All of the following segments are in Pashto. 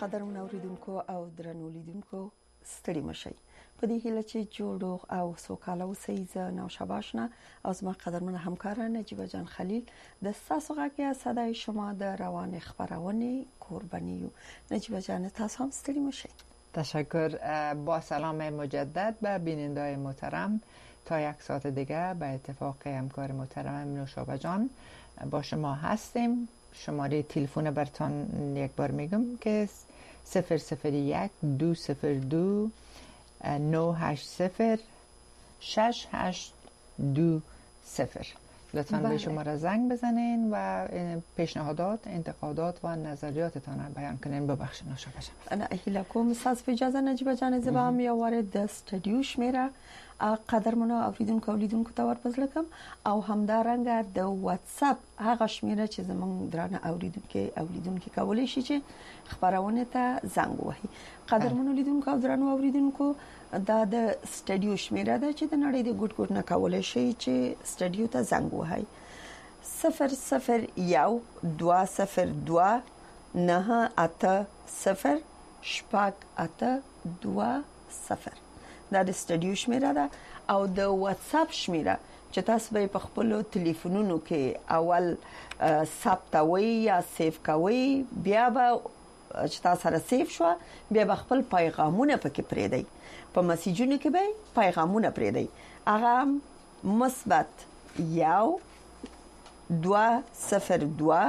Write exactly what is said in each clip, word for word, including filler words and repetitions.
قدرمن اوریدونکو او درنو لیدونکو ستړي مشي په دې هیله چې جوړ او سوکاله اوسئ. زه نو شباشنه او زما قدرمن همکار نجیبه جان خلیل د تاسو غږی صدای شما د روان خبرونه قربانی یو. نجیبه جان تاسو هم ستړي مشي. تشکر. با سلام مجدد به بینندگان محترم. تا یک ساعت دیگه به اتفاق همکار محترم نوشابه جان با شما هستیم. شماره تلفن برتان یک بار میگم که صفر صفر یک دو صفر دو نه هشت صفر شش هشت دو صفر. لطفاً به شماره زنگ بزنین و پیشنهادات، انتقادات و نظریاتتان را بیان کنین. ببخشید نوشابه جان. انا هیله کوم استاد اجازه نجیبه جان زه به هم یو وارد د سټډیو شمیره قدرمنو اوریدونکو اولیدونکو ته ورپزلکم او همدارنګه د واتس اپ هغه شمیره چې زمونږ درانه اوریدونکو اولیدونکو کولای شي چې خبرونه ته زنګ وهي. قدرمنو اولیدونکو او درانه اوریدونکو دا د سټډیو شمیره ده چې د نړۍ د ګډ ګډ نه کولای شي چې سټډیو ته زنګ وهي. صفر صفر یو دو صفر دو نه اته صفر شپږ اته دو صفر. دا د سټډیو شمیره ده او د واتس اپ شمیره چې تاسو به په خپل ټلیفونونو کې اول ثبتوي یا سیو کوي، بیا به چې تاسو سره سیو شو بیا به خپل پیغامونه پکې پرېدئ. په میسجونو کې به پیغامونه پرېدئ. هغه مثبت یو دو صفر دو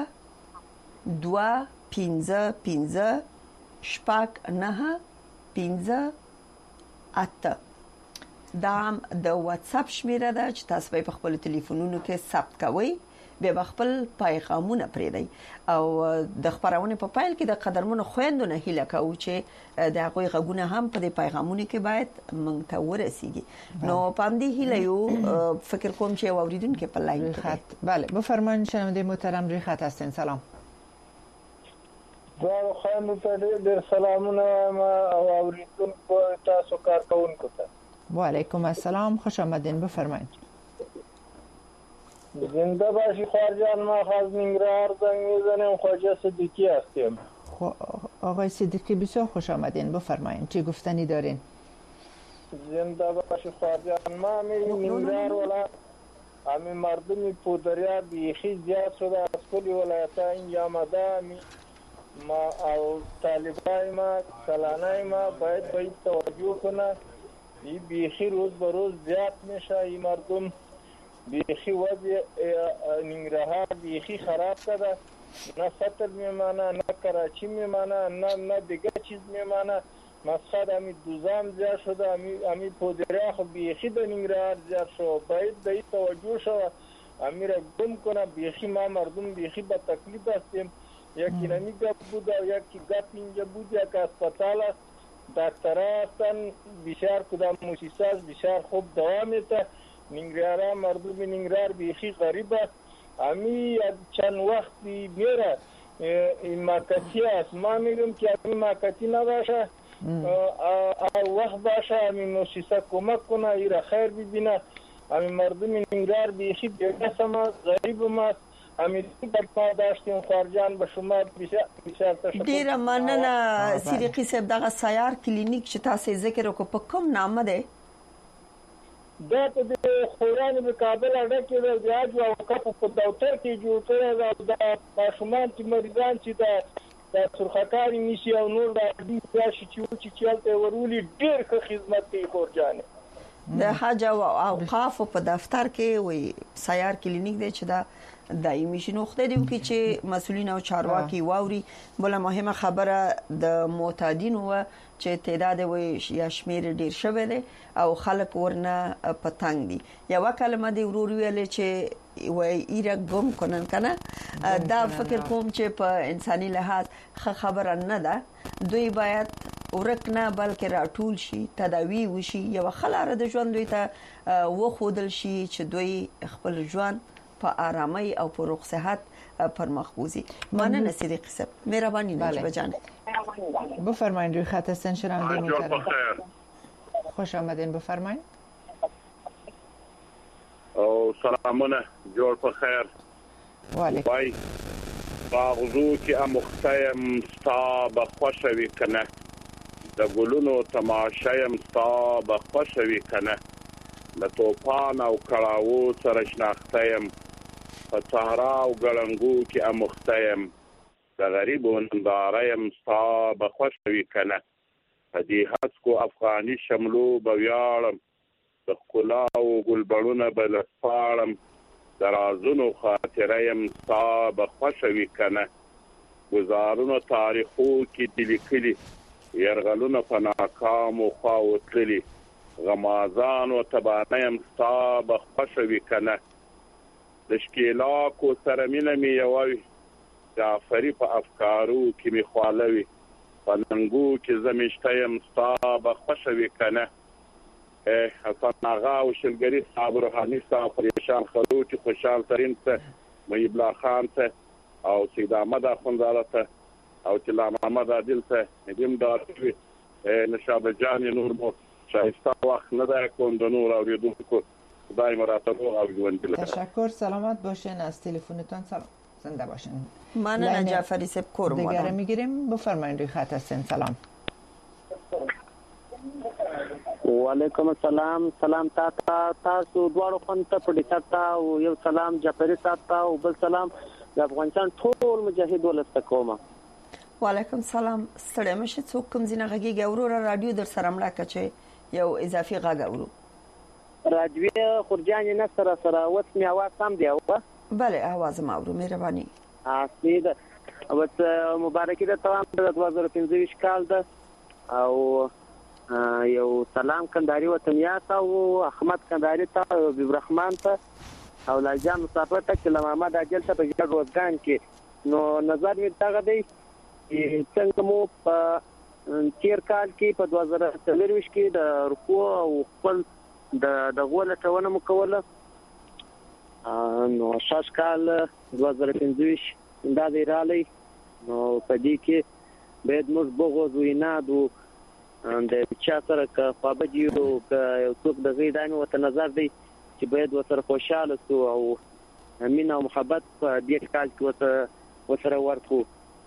دو پنځه پنځه شپږ نه پنځه اته. دا د واتس اپ شمیره ده چې تاسو به په خپل ټلیفونونو کې ثبت کوئ، به خپل پیغامونه پرېدئ او د خبرونه په پایل کې د قدرمنو خويندونه هیله کوي چې د هغوی غږونه هم په دې پیغامونو کې باید مونږ ته ورسیږي. نو پام دې هیله یو فکر کوم چې اوریدونکو په لاین خط. بله بفرمایید شنونده محترم روی خط هستین. سلام. دا خانم ته ډېر سلامونه او اوریدونکو تاسو کارکونکو ته. و علیکم السلام، خوش آمدین. بفرمایید. زنده باشی خواجان. ما خواهد ننگرهار زنگ میزنم. خواجه صدیقی هستیم. آقای صدیقی بسیار خوش آمدین. بفرمایید چی گفتنی دارین؟ زنده باشی خواجان. ما همی ننگرهار ولا همی مردمی پودریا بیخی زیاد شده از کلی ولایتا اینجا آمده. ما او طالبای ما کلانای ما باید باید توجه کنه. این بیخی روز به روز زیاد میشه. این مردم بیخی وضع ننگرهار بیخی خراب کرده. نه سطر میمانه، نه کراچی میمانه، نه نه دیگه چیز میمانه. مسخد همی دوزام زیاد شده. همی همی پودریا خو بیخی در ننگرهار زیاد شده. باید به این توجه شده. همی را گم کنه. بیخی ما مردم بیخی با تکلیف هستیم. یکی نمی گپ بود و یکی گپ اینجا بود. یک اسپتال است، دکترها هستن، بسیار کدام موسیسه است، بسیار خوب دوا میده. ننگرهار مردم ننگرهار بیخی غریب است. همی چند وقتی میره این ماکتی است. ما میگم که همی ماکتی نباشه، وقت باشه همی موسیسه کمک کنه، ایره خیر ببینه. همی مردم ننگرهار بیخی بیگسم است، غریب است. امید پا داشتیم خارجان به شما بسیار تشکر. ډیره مننه صدیقی صاحب. دغه سیار کلینیک چې تاسو ذکر وکړو په کوم نامه ده؟ دا په خورانو په کابل اډه کې د یاد او کپ په دفتر کې جوړ کړی دا ماشومان چې مریضان چې د سرخکاری نشي او نور د دې راشي چې چې چلته ورولي ډیر ښه خدمت کوي خورجان. د حج او اوقاف په دفتر کې وي سیار کلینیک دی چې دا دایمي شنوخته دی چې مسولین او چارواکي واوري. بل مهمه خبره د معتادینو چې تعداد وي یا شمیر ډیر شوی دی او خلک ورنه پتنګ دي. یو کلمه دی ورور ویل چې وای ایرک بم کنن کنه. دا فکر کوم چې په انساني لحاظ خبره نه ده. دوی باید ورک نه بلکې راټول شي، تداوی وشي، یو خلاره د ژوند دوی ته وخودل شي چې دوی خپل ژوند په آرامۍ او په روغ صحت پر مخ بوزي. مننه صدیقی صاحب. مهرباني نجیبه جان. بفرمایید روی خط هستن شنونده محترم. خوش آمدین. بفرمایید. او سلامونه جوړ په خیر. و علیکم. باغزو کې امختیم ستا بخوشوي کنه د ګلونو تماشایم ستا بخوشوي کنه د توپان او کړاوو سره شناختیم په صحرا او ګړنګو کې امختیم د غریبو نندارایم ستا بخوشوي کنه په دې هڅو افغاني شملو بویاړم د ښکلا او ګلبړونه به لسپاړم د رازونو خاطره یم ستا بخوشوي کنه گزارونو تاریخو کې دي لیکلي یرغلونه په ناکامو خواو تللي غمازان او تبانه یم ستا بخوشوي کنه د ښکېلاکو سره مینه مې یوه وي جعفري په افکارو کې مې خواله وي په ننګو کې زه مېشته یم ستا بخوشوي کنه حسن آغا او شلګري صاحب روحاني صاحب پریشان خلوچ خوشحال ترین ته محیب الله خان ته او سید احمد اخوندزاده ته او طلا محمد عادل ته ندیم داروي نشابه جان نور مو شایسته وقت نداره کن د نور اوریدونکو خدای مراته روغ او ژوند لري. تشکر، سلامت باشین، از تلفنتون سلام زنده باشین. من جعفری سب کورم دیگه میگیریم. بفرمایید روی خط هستین. سلام. وعلیکم السلام. سلام تا تاسو دواړو خون ته په ډیټا تا او یو سلام جعفری صاحب ته او بل سلام د افغانستان ټول مجاهد ولست کوم. وعلیکم سلام. ستړی مشه څوک کوم زینه غږی ګورو رادیو در سره مړه کچې یو اضافي غږ اورو. رادیو خورجان نه سره سره وس می आवाज سم دی او بله आवाज ما اورو مهرباني. اصلي ده او مبارکي ده تمام د دوه زره پنځه کال ده او یو سلام کندهاري وطنیات او احمد کندهاري ته او ابراهیم ته او لاجان مسافر ته چې محمد اجل ته په ځای روزګان کې نو نظر می تاغه دی څنګه مو په تیر کال کې په دوه زره څلور کې د رکوع او خپل د دغه لټونه مو کوله نو شاش کال دوه زره پنځه دا دی رالی نو په دې کې باید موږ بغوز ویناد او د چا سره که خوابدي او که یو څوک د غیدانو وته نظر دی چې باید وسره خوشاله سو او مینا او محبت په دې کال کې وته وسره ورکو.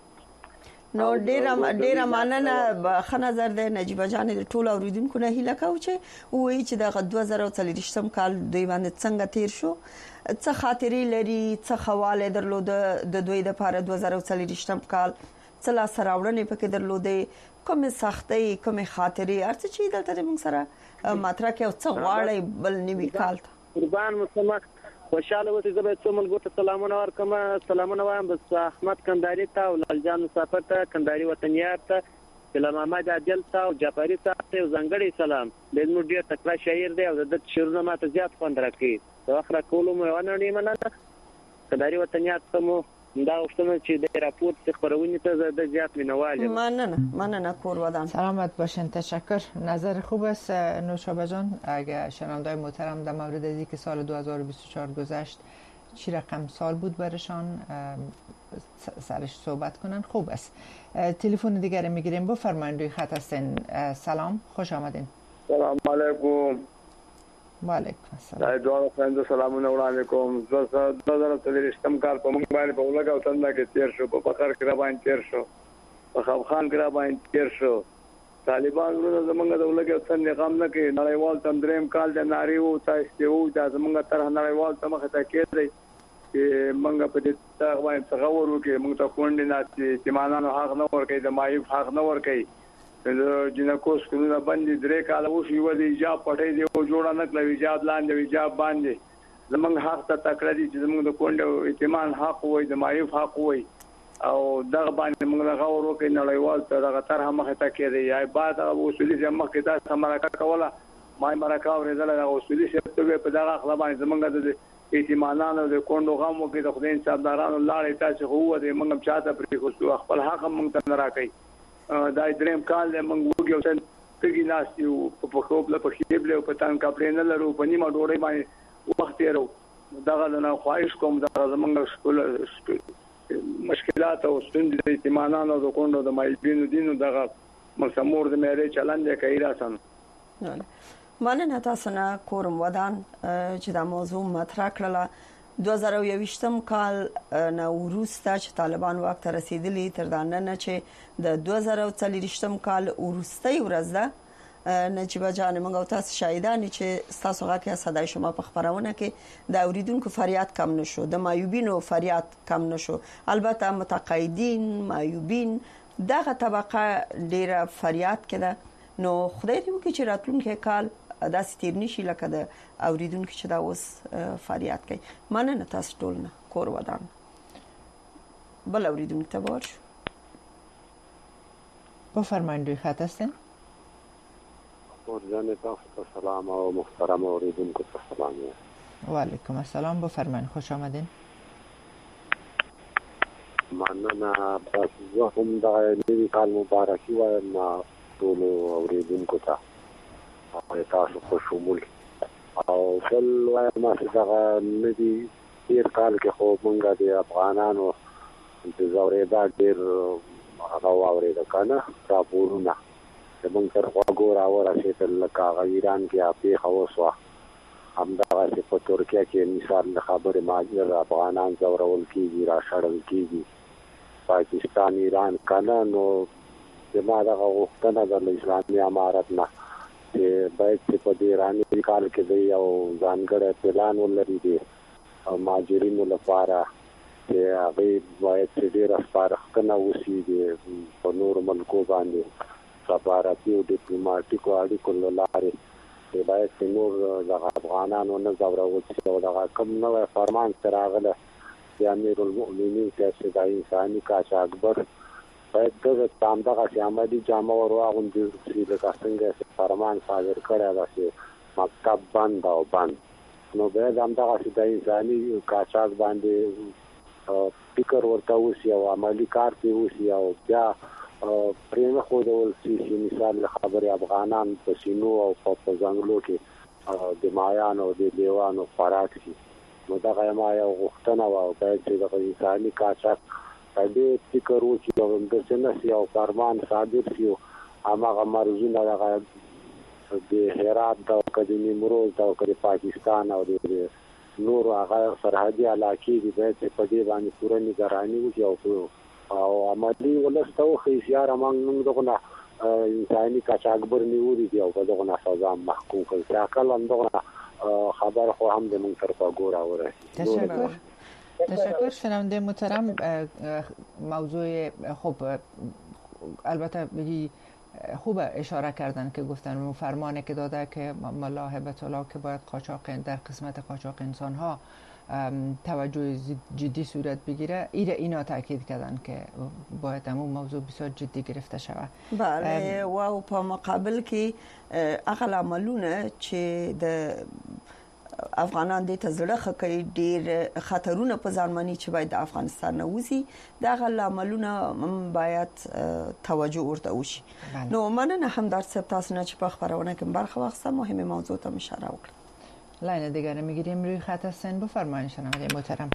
نو ډیر ډیر مننه ښه نظر دی نجیبه جان د ټول اوریدونکو نه هیله کوم چې وایي چې د دوه زره څلور کال دوی باندې څنګه تیر شو څه خاطرې لري څه خواله درلود د دوی د لپاره دوه زره څلور کال څه لا سراوړنې پکې درلودې کومه سختۍ کومه خاطرې ارڅ چې دلته موږ سره ماتره کې او څه غواړي بل نیوي کال قربان مسلمان خوشاله وته زه به څو ملګرو سلامونه ورکوم. سلامونه وایم بس احمد کندهاري ته او لالجان مسافر ته کندهاري وطنیات ته طلا محمد عادل ته او جعفری ته یو ځنګړی سلام. د نو ډیر تکړه شاعر دی او د شعرونو ماته زیات خوند راکړي. د اخر کولو مې ونه نیمه نه کندهاري وطنیات ته مو دا وختونه چې د راپورت څخه خبرونه ته د زیات مینواله مننه مننه کور ودان. سلامت باشین. تشکر. نظر خوب است نوشابه جان. اگه شنوندای محترم در مورد از اینکه سال دو هزار و بیست و چهار گذشت چی رقم سال بود برشان سرش صحبت کنن خوب است. تلفن دیگر میگیریم. بفرمایید روی خط هستین. سلام، خوش آمدین. سلام علیکم. وعلیکم السلام. دوه خويندو سلامونه وړاندې کوم. زه د زړه تللی شتم کار په موږ باندې په ولګا او تنده کې تیر شو، په فقر کې را باندې تیر شو، په خفخان کې را باندې تیر شو. طالبان ورته زمونږ د ولګا او تنده غم نه کوي. نړیوال تندریم کال د ناری او تاسو او د زمونږ تر نړیوال ته مخه ته کېږي چې موږ په دې ځای باندې تغور وکړو. موږ ته کونډې نه چې مانانو حق نه ورکړي، د مایوب حق نه ورکړي. د جنکو سکولونه باندې درې کال وو شو د ایجاب پټې دی او جوړه نه کړی ایجاب لاندې ایجاب باندې زمونږ حق ته تکړه دي چې زمونږ د کونډو ائتمان حق وای، د مایوب حق وای او دغه باندې موږ غوړ وکړو. نړیوال ته دغه طرح مخه ته کېږي یا بعد او اصولي چې مخه ته سمراکه کوله مای مرکه ورزله د اصولي شپه په دغه خپل باندې زمونږ د ائتمانانو د کونډو غم وکړي. د خدای انصافدارانو لاړې تاسو هو د موږ چاته پرې خو خپل حق موږ ته نه راکړي. دا دریم کال موږ وګیو چې تګی ناسیو په خوب له پخېبل او په تان کپړې نه لرو په نیمه ډوړې باندې وخت یې ورو دغه نه خواهش کوم دا زمونږ شکل مشکلات او ستونزې د ائتمانانو د کونډو د مایبینو دینو دغه مسمور د مېری چلند کوي راسن. مننه تاسو نه کورم ودان چې دا موضوع مطرح کړله. دوه زره یوویشتم کال نه وروسته چې طالبان واک ته رسیدلی تر دا نن چې د دوه زره څلورویشتم کال وروستۍ ورځ ده نجیبه جان موږ تاسو شاهدان چې تاسو غاکه صداي شما په خبرونه کې د اوریدونکو فریاد کم نشو د مایوبینو فریاد کم نشو البته متقاعدین مایوبین دغه طبقه ډیره فریاد کړه نو خدای دې وکړي چې راتلونکي کال داسې تیر نشي لکه د اوریدونکو چې دا اوس فریاد کوي مننه تاسو ټول نه کور ودان بل اوریدونکو ته ورشو بفرمایید روی خط هستین جان تاسو سلام او محترم اوریدونکو ته سلام و علیکم السلام بفرمایید خوش آمدین مننه تاسو هم د نوي کال مبارکي وایم ټول اوریدونکو ته او تاسو خوش شمول او بل وایم چې دا ندي تیر کال کې خو مونږ د افغانانو د زورېدا ډېر هغه واورېده کنه راپورونه زمونږ تر خوا ګوره ورسېدل لکه هغه ایران کې پیښه وسوه همدغسې په ترکیه کې مثال د خبرې مهاجر افغانان ځورول کېږي راشړل کېږي پاکستان ایران کنه نو زما دغه غوښتنه ده له اسلامي امارت نه چې باید چې په دې ایراني کال کې دی یو ځانګړی پلان ولري د مهاجرینو لپاره چې هغوی باید چې ډېره سپارښتنه وشي په نورو ملکو باندې سفارتي او ډیپلوماټیکو اړیکو له لارې چې باید چې نور دغه افغانانو نه ځورول شي او دغه کوم نوی فرمان چې راغلی چې امیرالمؤمنین چې د انساني قاچاقبر باید دغه همدغسې عملي جامه ور واغوندي چې لکه څنګه چې فرمان صادر کړی ده چې مکتب بند او بند نو باید همدغسې د انساني قاچاق باندې فکر ورته وشي او عملي کار پرې وشي او بیا پرې نه ښودول شي چې مثال خبرې افغانان په سینو او په ځنګلو کې د مایانو او د لیوانو خوراک شي نو دغه ما یو غوښتنه وه او باید چې دغه انساني قاچاق دې فکر وکړي او همداسې نه شي او فرمان صادر شي او هماغه مرزونه دغه د هرات ده او که د نیمروز ده او که د پاکستان او د نورو هغه سرحدي علاقې دي باید چې په دې باندې پوره نګراني وکړي او او عملي ولس ته وښیي چې یاره موږ دغه نه انساني قاچاقبر نیولي دي او په دغه نه سزا محکوم کړي چې عقل همدغه خبر خو هم د موږ تر پاګوره ورسي تشکر تشکر شنونده محترم موضوع خوب البته خوب اشاره کردن که گفتن اون فرمانی که داده که ملا هبت الله که باید قاچاق در قسمت قاچاق انسان ها توجه جدی صورت بگیره ایره اینا تاکید کردن که باید همون موضوع بسیار جدی گرفته شود بله و په مقابل کې اغل عملونه چې د افغانان د تزړه خکې ډیر خطرونه په ځانمني چې باید د افغانستان نه وځي دا غل عملونه باید توجه ورته وشي نو مننه همدار صاحب تاسو نه چې په خبرونه کې برخه واخیسته مهمه موضوع ته اشاره وکړه لاین دیگر میگیریم روی خط هستن بفرمایید شنونده محترم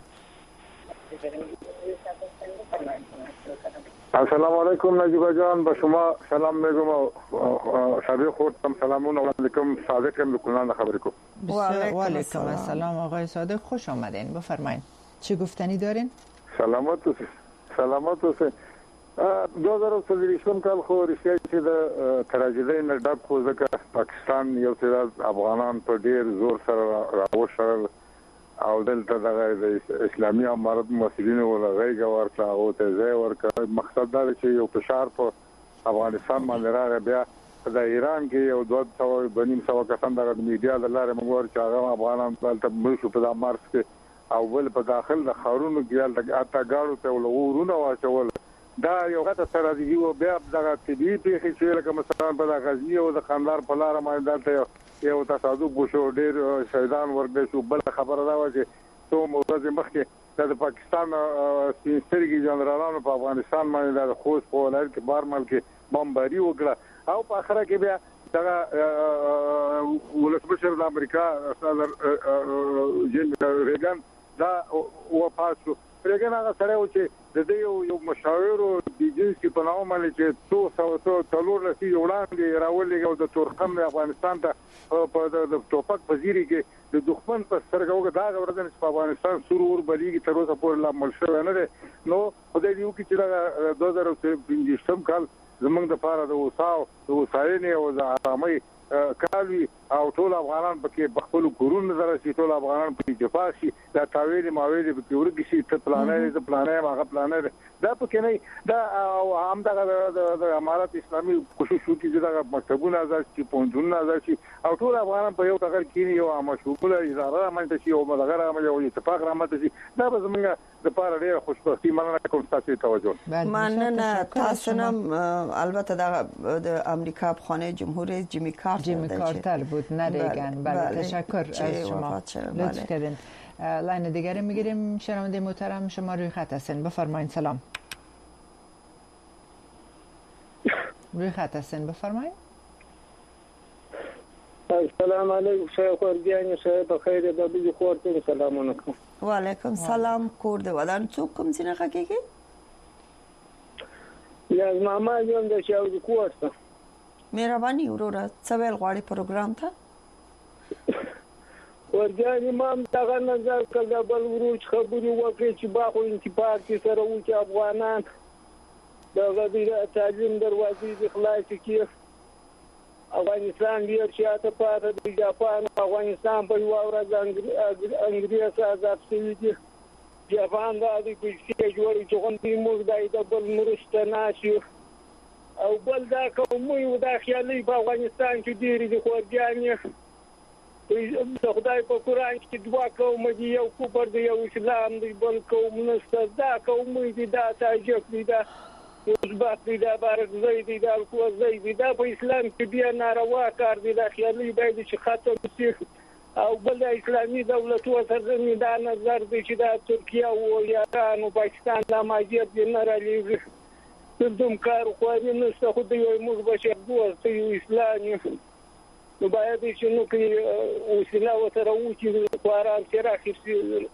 السلام علیکم نجیبه جان به شما سلام میگم و شبیه خودم سلامون علیکم صادقم بکنان خبری کو و علیکم السلام آقای صادق خوش آمدین بفرمایید چی گفتنی دارین سلامت اوسئ سلامت اوسئ دو هزار و څلوېښتم کال خو رښتیا چې د تراژیدۍ نه ډک خو ځکه پاکستان یو تعداد افغانان په ډیر زور سره راوشړل او دلته د اسلامي امارت مسؤلینو ولغېږه ورکړه او ته ځای ورکړه مقصد دا چې یو فشار په افغانستان باندې راغی بیا د ایران کې یو دوه سوه بنیم سوه کسان د میډیا د لارې موږ ور چې هغه افغانان دلته مړ شو په مارس کې او بل په داخل د خارونو کې اته ګاړو ته ولورونه واچول دا یو غته سره دی او بیا دغه طبي پیښې چې لکه مثلا په غزنی او د خاندار په لار باندې دلته یو تصادف وشو ډیر شهیدان ورګل شو بل خبره دا و چې څو ورځې مخکې د پاکستان سپینسترګي جنرالانو په افغانستان باندې د خوست په ولایت کې بارمل کې بمباري وکړه او په اخره کې بیا دغه ولسمشر د امریکا صدر جن ریګن دا وفات شو پرېګن هغه سره و چې د دې یو مشاور او د جنسي په نامه باندې چې څو سو څلور لسي وړاندې راولېږي او د تورخم د افغانستان ته په د ټوپک په زیري کې د دښمن په سترګو دا ورځ په افغانستان سرور بلیږي تر اوسه پورې لا مل شوی نه دی. نو خدای دې وکړي چې دوه زره پنځه کال زمونږ د پاره د وساو د وسایلې او د آرامۍ کالوي او ټول افغانان پکې بخپل کورونه درسي، ټول افغانان په دفاع شي، دا تاویل ماویل په ورګي شي، ته پلانې د پلانې هغه پلانې دا پکې نه دا او هم د امارات اسلامي کوشش وکړي چې دا مکتبونه آزاد شي، پوهنتونونه آزاد شي او ټول افغانان په یو ټغر کې یو مشغوله اداره رامنځته شي او مدغره یو اتفاق رامنځته شي. دا به زموږ د پاره ډېر خوشبختي مننه کوم تاسو توجه مننه تاسو نه. البته د امریکا بخانه جمهوری جیمی کارتر جیمی کارتر بود نه ریگن. بله تشکر از شما لطف کردین. لاین دیگری میگیریم. شنونده محترم شما روی خط هستین، بفرمایید. سلام روی خط هستین، بفرمایید. السلام علیکم شیخ ورگانی شیخ بخیر د بلی خورتون. سلام علیکم. و علیکم سلام. کورد ودان څوک کوم څنګه کېږي؟ یا ماما جون د شاو د کوسته. مهرباني وروره څه ویل غواړي پروګرام ته؟ ورګانی مام دغه نظر کړه بل وروچ خبري وکړي چې باخو انتفاق کې سره و چې افغانان دغه د تعلیم دروازې د خلاص کې افغانستان ډیر شاته پاتې دی. جاپان افغانستان په یو ورځ انګریز آزاد شوی دی. جاپان د دې په جوړې چې غونډې موږ د بل مرسته ناشي او بل دا کومه یو د خیالي په افغانستان کې ډیر دي خورګانی په خدای په قرآن کې دوا کوم دی یو کوپر دی یو اسلام دی بل کوم نسته دا کوم دی دا تاجک دی دا ازبک دی دا بارکزی دی دا الکوزی دی دا په اسلام کې بیا ناروا کار دی دا خیالي باید چې ختم شي او بل اسلامي دولتونو سره دا نظر دی چې دا ترکیه او ایران او پاکستان د ماجر دی نه رالیږي دوم کار خو نه نسته خو دی موږ بشر دوست یو اسلامي نو باید چې نو کې وسیله وسره وچی قرآن سره اخیستي.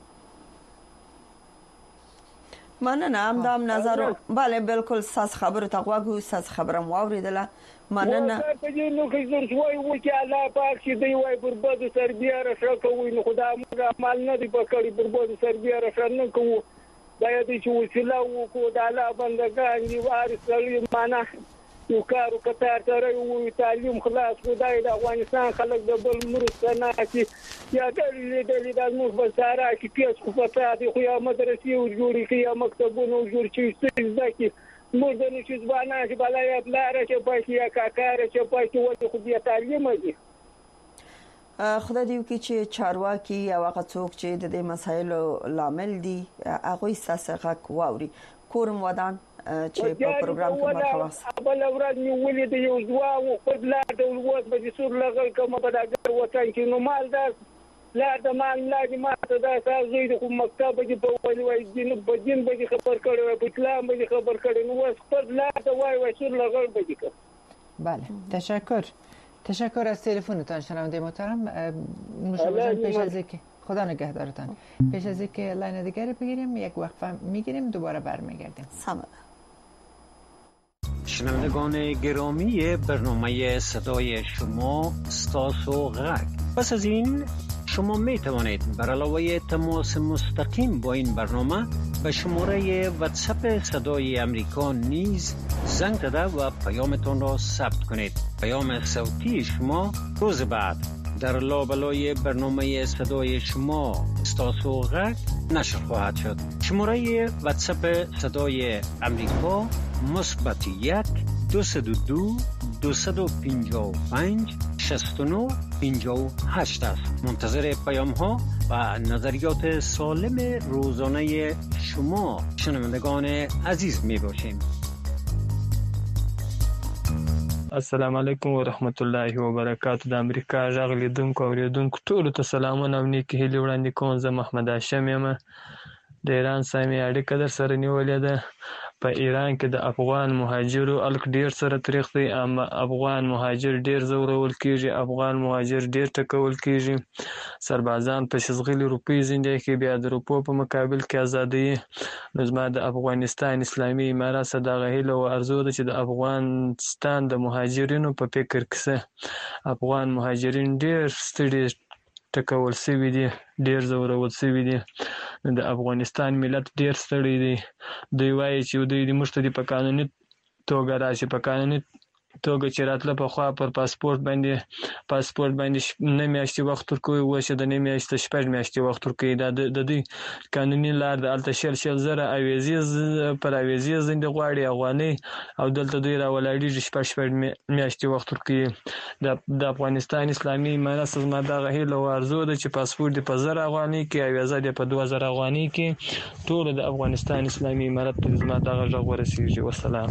مننه هم دام نظر. بله بالکل ساز خبر ته غوږ ساز خبرم واوریدله. مننه په دې نو کې زر شوي و چې الله پاک چې دی وای برباد سربیا را کوي نو خدای موږ عمل نه دی پکړي برباد سربیا را نه کوو. باید چې وسیله وکړو د الله بندگان دی وارث معنا یو کارو کتار سره یو تعلیم خلاص خدای د افغانستان خلک د بل مرسته نه کی یا د لیدل د موږ په سارا کې پیس خو پتا دی خو یا مدرسې او جوړی کی یا مکتبونه جوړ چی ځکه موږ د نشي ځوانان چې بلای بلاره چې پاتې یا کاکاره چې پاتې وته خو بیا تعلیم دی. خدای دې وکړي چې چارواکي او هغه څوک چې د دې مسایلو لامل دي هغه ساسغه کووري کورم ودان چې په پروګرام کې برخه واخلي. بل ورځ نیولې د یو ځوا او خپل د ولوت په سور لغل کومه په دغه وطن کې نو مال دا لا د مال لا د ماته دا سازي د مکتب کې په وایي وایي دین په دین به خبر کړو په اسلام به خبر کړو نو وس خپل لا د وایي وایي سور لغل به کې. بله تشکر. تشکر از تلفنتان شنونده محترم. مشابه پیش از اینکه خدا نگهدارتان پیش از اینکه لاین دیگری بگیریم یک وقفه میگیریم دوباره برمیگردیم. سلام شنوندگان گرامی برنامه صدای شما استاسو غک. پس از این شما می توانید بر علاوه تماس مستقیم با این برنامه به شماره واتساپ صدای امریکا نیز زنگ زده و پیامتان را ثبت کنید. پیام صوتی شما روز بعد در لابلای برنامه صدای شما استاسو غک نشر خواهد شد. شماره واتساپ صدای امریکا مثبت یک دوصد و دو دوصد و پنجاه و پنج شصت و نه پنجاه و هشت است. منتظر پیام ها و نظریات سالم روزانه شما شنوندگان عزیز می باشیم. السلام علیکم ورحمت الله وبرکاتہ. د امریکا غږ لیدونکو او اوریدونکو ټولو ته سلامونه او نیکې هیلې وړاندې کوم. زه محمد هاشم یم. د ایران سامي اړیکه در سره نیولې ده په ایران کې د افغان مهاجرو الک ډیر سره تریخ دی. اما افغان مهاجر ډیر زورول کیږي، افغان مهاجر ډیر ټکول کیږي. سربازان په شزغلي روپی زندې کې بیا د روپو په مقابل کې ازادي. نو زما د افغانستان اسلامي امارات سره دغه هیله او ارزو ده چې د افغانستان د مهاجرینو په فکر کې څه افغان مهاجرین ډیر ستړي ټکول شوي دي، ډیر زورول شوي دي. د افغانستان ملت ډیر ستړی دی. دوی وایي چې دوی د موږ ته د په قانوني توګه راشي، په قانوني توګه چې راتله پخوا پر پاسپورت باندې پاسپورت باندې نه میاشتې وخت ورکوي، اوس یې د نه میاشتې شپږ میاشتې وخت ورکوي. دا د دوی قانوني لار د هلته شل شل زره اویزې پر اویزې زندې غواړي افغانۍ، او دلته دوی راولاړېږي شپږ شپږ میاشتې وخت ورکوي. د افغانستان اسلامي امارت څخه زما دغه هیله او ارزو ده چې پاسپورت دې په زر افغانۍ کې، اویزه دې په دوه زره افغانۍ کې، ټولو د افغانستان اسلامي امارت ته زما دغه غږ ورسېږي. والسلام.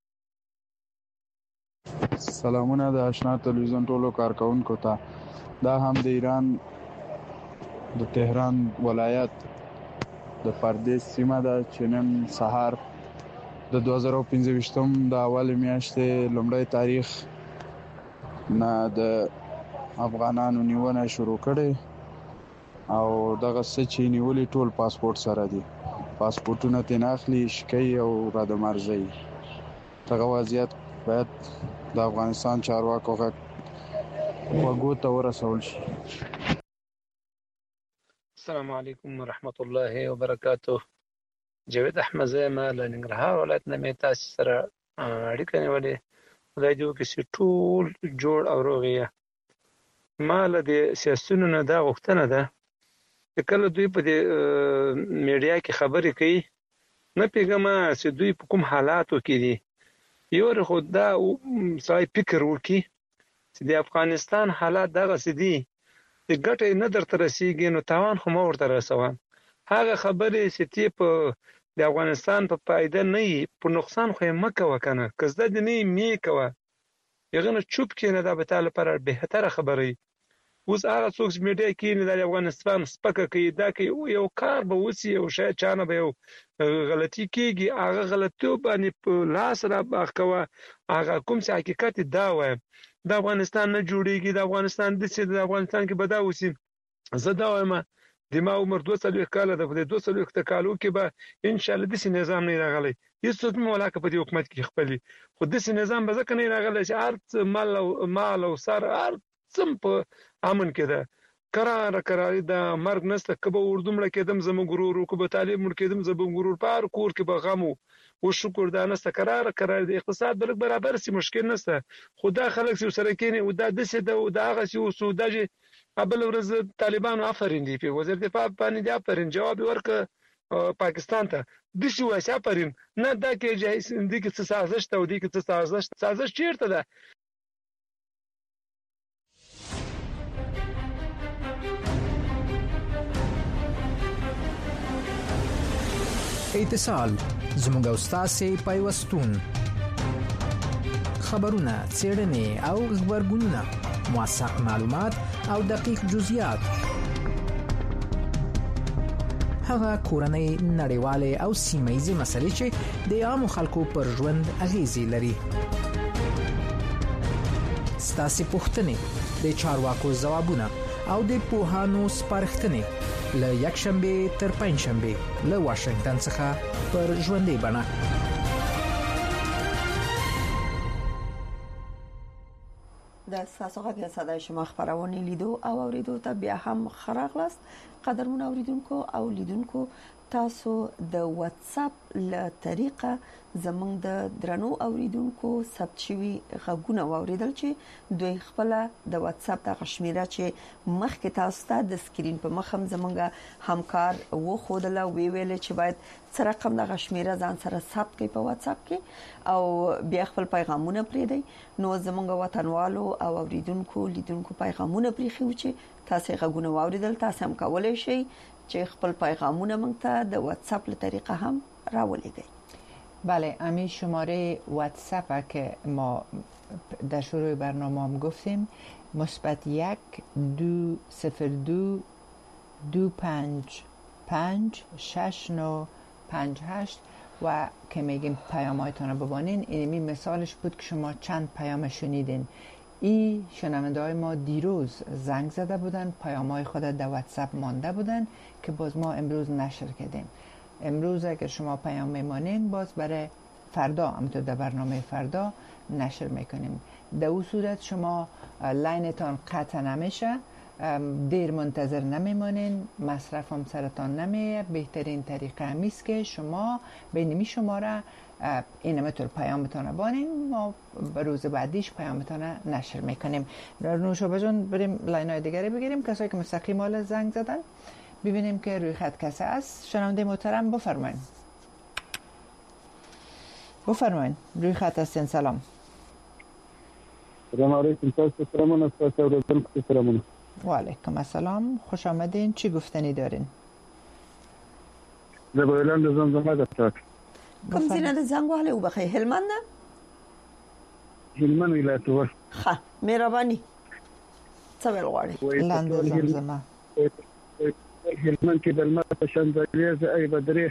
سلامونه د آشنا تلویزیون ټولو کارکونکو ته. دا هم د ایران د تهران ولایت د پردیس سیمه ده چې نن سهار د دوه زره پنځه ویشتم د اول میاشتې لومړی تاریخ نه د افغانانو نیونه شروع کړي، او دغه څه چې نیولي ټول پاسپورت سره دي، پاسپورتونه ترې نه اخلي، شکوي او را د مرزوي. دغه وضعیت باید د افغانستان چارواکو غږ غوږو ته ورسول شي. السلام علیکم ورحمت الله وبرکاته. جاوید احمد ما له ننګرهار ولایت نه مې تاسو سره اړیکه نیولې. خدای دې وکړي چې ټول جوړ او روغ یې. ما له دې سیاسیونو نه دا غوښتنه ده چې کله دوی په دې میډیا کې خبرې کوي، نه پوهېږم چې دوی په کوم حالاتو کې دي. یو خو دا سړی فکر وکړي چې د افغانستان حالات دغسې دي چې ګټه یې نه درته رسېږي، نو تاوان خو مه ورته رسوه. هغه خبرې چې تی په د افغانستان په فایده نه وي، په نقصان خو یې مه کوه که نه، که زده دې نه وي مې کوه، هغه نه چوپ کښېنه، دا به تا لپاره بهتره خبره وي. اوس هغه څوک چې میډیا کښېني دا د افغانستان سپکه کوي، دا کوي، یو کار به وسي، یو شاید چا نه به یو غلطي کېږي، هغه غلطیو باندې په لاس راباغ کوه. هغه کوم چې حقیقت دا وایم، د افغانستان نه جوړېږي، د افغانستان داسې د افغانستان کې به دا وسي. زه دا وایم د ما عمر دوه څلوېښت کاله ده، په دې دوه څلوېښت کالو کې به انشاءالله داسې نظام نه وي راغلی. هېڅوک مې ولاکه په دې حکومت کې خپلي، خو داسې نظام به ځکه نه وي راغلی چې هر څه مال او مال او سر هر څه په امن کې ده. کراره کراري د مرګ نسته، که به اردو مړه کېدم زموږ ورور و، که به طالب مړ کېدم زموږ ورور، په هر کور کې به غم و. اوس شکر دا نسته، کراره کراري د اقتصاد به لږ برابر سي، مشکل نسته. خو دا خلک چې ورسره کېني دا داسې ده او دا هغسې اوس دا چې بله ورځ طالبانو آفرین دي، وزیر دفاع باندې دې آفرین جواب یې ورکړه پاکستان ته، داسې وایي آفرین نه، دا کې دې کې څه سازش ده او دې کې څه سازش سازش چېرته ده؟ اتصال زموږ او ستاسې پیوستون، خبرونه، څېړنې او غبرګونونه، موثق معلومات او دقیق جزئیات، هغه کورنۍ، نړیوالې او سیمه‌ییزې مسلې چې د عامو خلکو پر ژوند اغیزې لري. ستاسې پوښتنې، د چارواکو ځوابونه او د پوهانو سپارښتنې له یکشنبه تر پنځشنبه له واشنگټن څخه پر ژوندۍ بڼه. د تاسو غږ صداي شما خبرونه لیدو او اوریدو ته بیا هم خراغلاست. قدرمن اوریدونکو او لیدونکو، تاسو د واتس اپ له طریقه زمونږ د درنو اوریدونکو ثبت شوی غږونه اوریدل چې دوی خپل د واتس اپ د غشمیره چې مخکې تاسو ته د سکرین په مخ هم زمونږ همکار و خودله وی ویل چې باید سره رقم د غشمیره ځان سره ثبت کړئ په واتس اپ کې او بیا خپل پیغامونه پرېږدئ. نو زمونږ وطنوالو او اوریدونکو لیدونکو پیغامونه پرېښیو چې تاسو غږونه اوریدل، تاسو هم کولای شئ چې خپل پیغامونه موږ ته د واتس اپ له طریقه هم راولېږئ. بله، همین شماره واتساپ که ما در شروع برنامه هم گفتیم، مثبت یک دو صفر دو دو پنج پنج شش نو پنج هشت، و که میگیم پیام‌هایتان رو ببانین، اینمی مثالش بود که شما چند پیام شنیدین. این شنونده های ما دیروز زنگ زده بودن، پیام های خود در واتساپ مانده بودن که باز ما امروز نشر کردیم. امروز اگر شما پیام میمانین باز برای فردا، همونطور در برنامه فردا نشر میکنیم. در اون صورت شما لاینتان قطع نمیشه، دیر منتظر نمیمانین، مصرف هم سرتان نمیه. بهترین طریقه همیست که شما بینمی شماره این همطور پیامتان رو بانین، ما روز بعدیش پیامتان رو نشر میکنیم. نوشابه جان بریم لاین های دیگری بگیریم، کسایی که مستقیم حال زنگ زدن ببینیم که روی خط کسی است. شنونده محترم بفرمایید. بفرمایید روی خط هستین. سلام. سلام علیکم. تاسو سلامونه. تاسو اوریدونکو سلامونه. و علیکم السلام. خوش آمدین. چی گفتنی دارین؟ زه به اعلان د زمزمه د پټاک کوم ځینه د زنګ وهلی وبخښئ. هلمند نه؟ هلمند ولایت و ښه مهرباني. څه ویل غواړئ؟ لاندې زمزمه هلمند کې د لمر په شان ځلیږي ای بدرې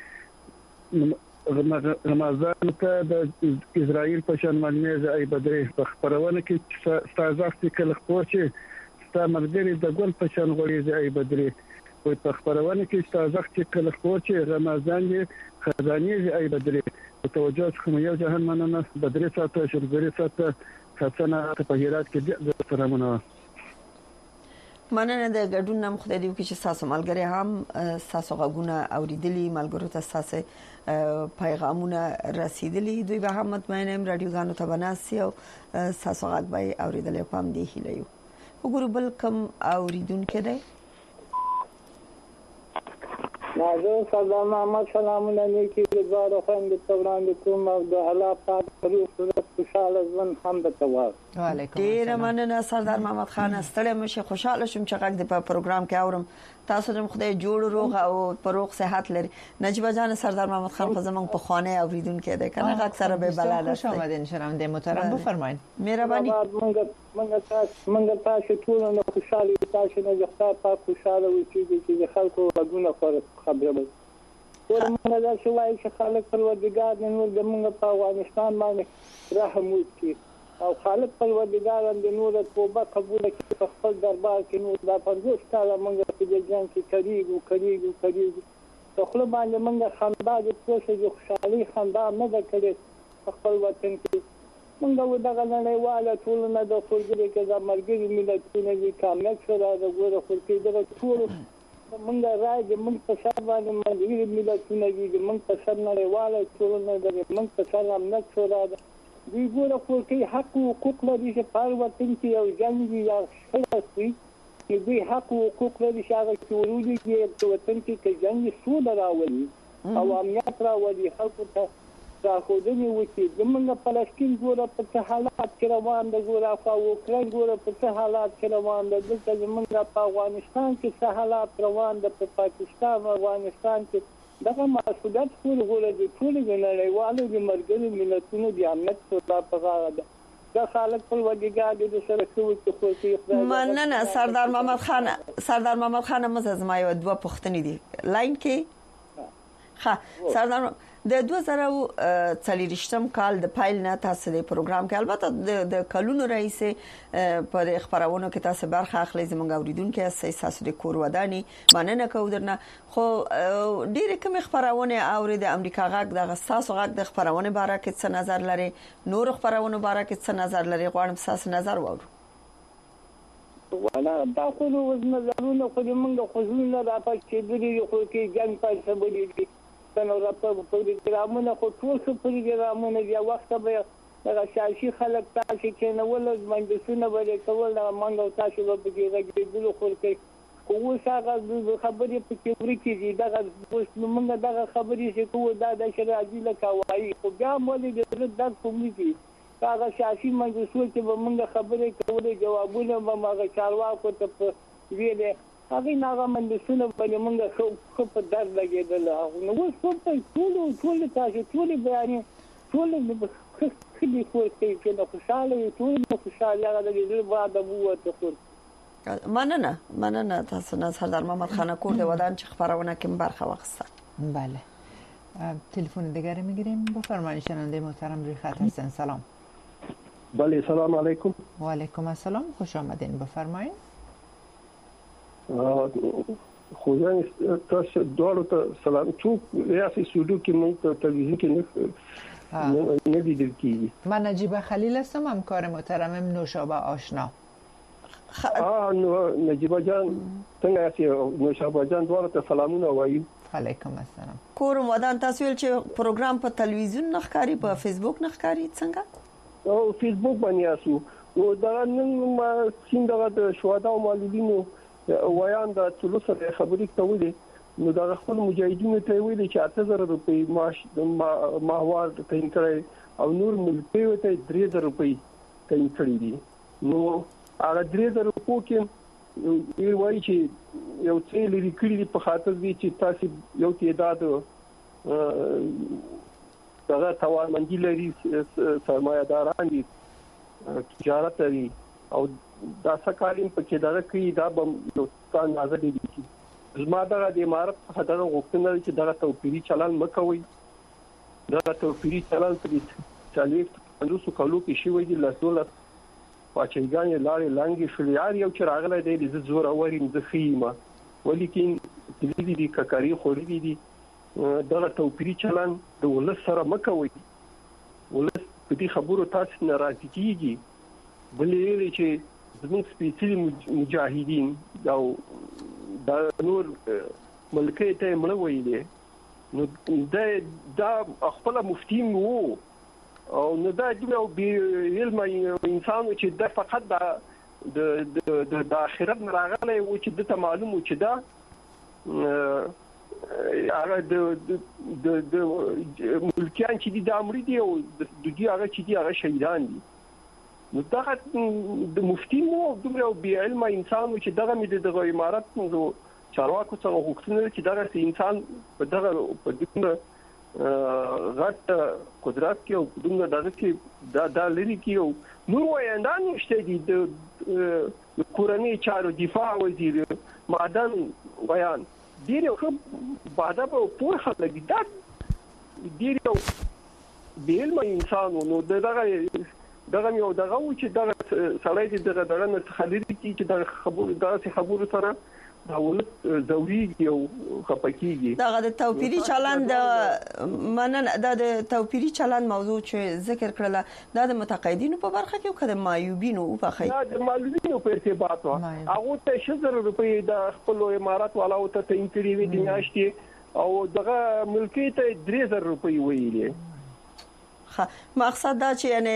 رمضان ته د اسرائیل په شان ملمیږي ای بدرې په خپرونه کې ستازافتي کله خو چې ستا ملګری د ګل په شان غوړېږي ای بدرې وي په خپرونه کې ستازافتي کله خو چې رمضان یې خزانېږي ای بدرې په توجه څخه یو جهان مننه بدرې ساته شرګری ساته حسنه په هرات کې د سلامونه مننه د ګډون نام خدای دې وکړي چې تاسو ملګری هم تاسو غوونه اوریدلی، ملګرو ته تاسو پیغامونه رسیدلی، دوی به هم مطمئنم رادیوګانو ته بناسي او تاسو غږ به اوریدل پام دی هیلو. وګورو بل کوم اوریدونکو دی. ناظر سردار محمد سلامونه نیکی د دوه خويند پروګرام د کوم او د الله پاک پرې صورت خوشاله ژوند هم د توار. وعلیکم ډیر مننه سردار محمد خان. ستړی مشه، خوشاله شوم چې غږ د پروګرام کې اورم. تاسو هم خدای جوړ روغ او پروغ صحت لري. نجیبه جان سردار محمد خان خو زمونږ په خانه اوریدونکو دی کنه، غږ سره به بلد است. خوش آمدین شنونده محترم، بفرمایید. مهرباني. منګ منګ تاسو منګ تاسو ټول نو خوشاله تاسو نه ځخته پاک خوشاله وي چې خلکو غوونه خبره وي. ورمنه دا شوای چې خلک پروردګار نور د موږ په افغانستان باندې رحم وکړي او خالق پروردګار د نور توبه قبول کړي په خپل دربار کې نور د پنځوس کاله موږ په دې ځان کې کړیږو کړیږو کړیږو په خپل باندې موږ خندا د څه خوشحالي خندا نه ده کړې په خپل وطن کې موږ و دغه نړیواله ټولنه د خلګو کې د مرګي ملتونو د کامیاب سره د ګوره خلکو دغه ټول موږ راځي موږ په شر باندې مرګي ملتونو کې موږ په شر نړیواله ټولنه د موږ په شر امنیت سره دوی ګوره خلکو حق او حقوق لري چې په وطن کې یو جنګ یا شخصي دوی حق او حقوق لري چې هغه ټولولي کې په وطن کې کې جنګ سود راولي او امنیت راولي خلکو ته راخودنی وکړي. زمونږ فلسطین ګوره په څه حالات کې روان ده، ګوره په اوکراین ګوره په څه حالات کې روان ده، دلته زمونږ په افغانستان کې څه حالات روان ده، په پاکستان او افغانستان کې دغه مسؤلیت ټول ګوره د ټول نړیوالو د مرګري ملتونو د امنیت څخه په غاړه ده. دا خالق په وګړي د سره څه وکړي. مننه سردار محمد خان. سردار محمد خان مزه ما یو دوه پوښتنې دي لاین کې. ها سردار د دوه زره څلورم کال د پایل نه تاسو د پروګرام کې البته د کلونو رئیس پر خبرونو کې تاسو برخه اخلي، زموږ اوریدونکو اساس تاسو د کور ودانی مننه کوم درنه. خو ډیره کوم خبرونه اورید امریکا غږ د تاسو غږ د خبرونه باره کې څه نظر لري، نور خبرونه باره کې څه نظر لري، غواړم تاسو نظر واورو. وانا دا خو نظرونه خو موږ خو نه راپات چې دوی خو کې جنگ پاتې بولي نو راپور پروګرامونه خو ټول څه پروګرامونه دی وخت به هغه شاشي خلک تاسو کې نه ولز مهندسونه به کول دا مونږ تاسو به کې راګېدل خو کې کوو څنګه خبرې په کې ورکیږي دا موږ دا خبرې چې کوو دا د شراجي له کوي خو بیا مولې د درد کومېږي هغه شاشي مهندسونه چې موږ خبرې کولې جوابونه به ما چارواکو ته ویلې هغه ناغه مندسونه په موږ خو په درد لګیدل. نو اوس په ټول ټول تاسو ټول بیان ټول د خلي کوي چې نو خوشاله ټول خوشاله هغه د دې بعد بوته خور. مننه مننه تاسو نه سردار محمد خان کور د ودان چې خبرونه کې برخه واخیسته. بله تلفن دیگری میگیریم. بفرمایید شنونده محترم روی خط هستن. سلام. بله سلام علیکم. و علیکم السلام، خوش آمدین. بفرمایید. خوشان تاسو دوړو ته سلام. تو ریاست سعودی کې موږ ته تلویزیون کې نه نه دیدل کیږي. من نجیبه خلیل هستم، همکار محترم نوشابه آشنا. آه نجیبه جان څنګه یاست؟ نوشابه جان دوړو ته سلامونه وایي. علیکم السلام. کوم ودان تاسو ول چې پروګرام په تلویزیون نه ښکاری، په فیسبوک نه ښکاری څنګه؟ او فیسبوک باندې اسو او دا نن ما څنګه د شهدا او معلولینو وایان د ټولو سره خبرې کولې، نو دا خپل مجاهدینو ته ویلي چې اته زره روپۍ معاش ماهوار تعین کړی او نور ملکي ته درې زره روپۍ تعین کړی دي. نو هغه درې زره روپۍ کې یو وایي چې یو څه لري کړی په خاطر دي چې تاسو یو تعداد دغه توانمندي لري، سرمایه‌داران دي، تجارت لري او دا سکالین په کې دغه کې دا به یو څه نازل دي. زما دغه د امارت څخه دغه غوښتنه چې دغه توپیری چلن مکوي. دغه توپیری چلن په چالیف پندوسو کالو کې شوی دی، لاسوله پاچایګان لارې لانګي شلیار یو چې راغلی دی د زور اوریم د خیمه ولیکن دې دې ککاری خوري دي. دغه توپیری چلن د ولس سره مکوي. ولس په دې خبرو تاسو ناراضي کیږي، بلې چې زموږ سپېڅلي مجاهدین او د نور ملکي ته مړ ویلې، نو دا دا خپل مفتي وو او نو دا یو بي علم انسان چې د فقط د د د اخرت راغلی و چې د معلومو چې دا هغه د د د ملکیان چې دي د امر دي او د دې هغه چې دي هغه شهیدان دي. نو دا د مفتي مو دومره بي علم انسان چې دغه مې دغه امارت نو چارواکو څنګه حکومت چې دغه انسان په دغه په دغه غټ قدرت کې او دغه دغه کې دا د لری کې او نور وایندان نشته دي. د کورنۍ چارو دفاع وزیر معدن بیان ډیر خو بادا په پور خلک دا ډیر یو بیل ما انسان نو دغه دغه یو دغه و چې دغه سړی دغه دغه نه خلری کی چې دغه خبرو دغه خبرو سره دا ولت زوري یو خپکیږي. دغه د توپیری چلن د منن د توپیری چلن موضوع چې ذکر کړل دا د متقاعدینو په برخه کې او کده مایوبینو په خې دا د مایوبینو په ارتباط و هغه ته شزر روپۍ د خپل امارات والا او ته انټری وی دی ناشتي او دغه ملکی ته درې زره روپۍ ویلې. مقصد دا چې یعنی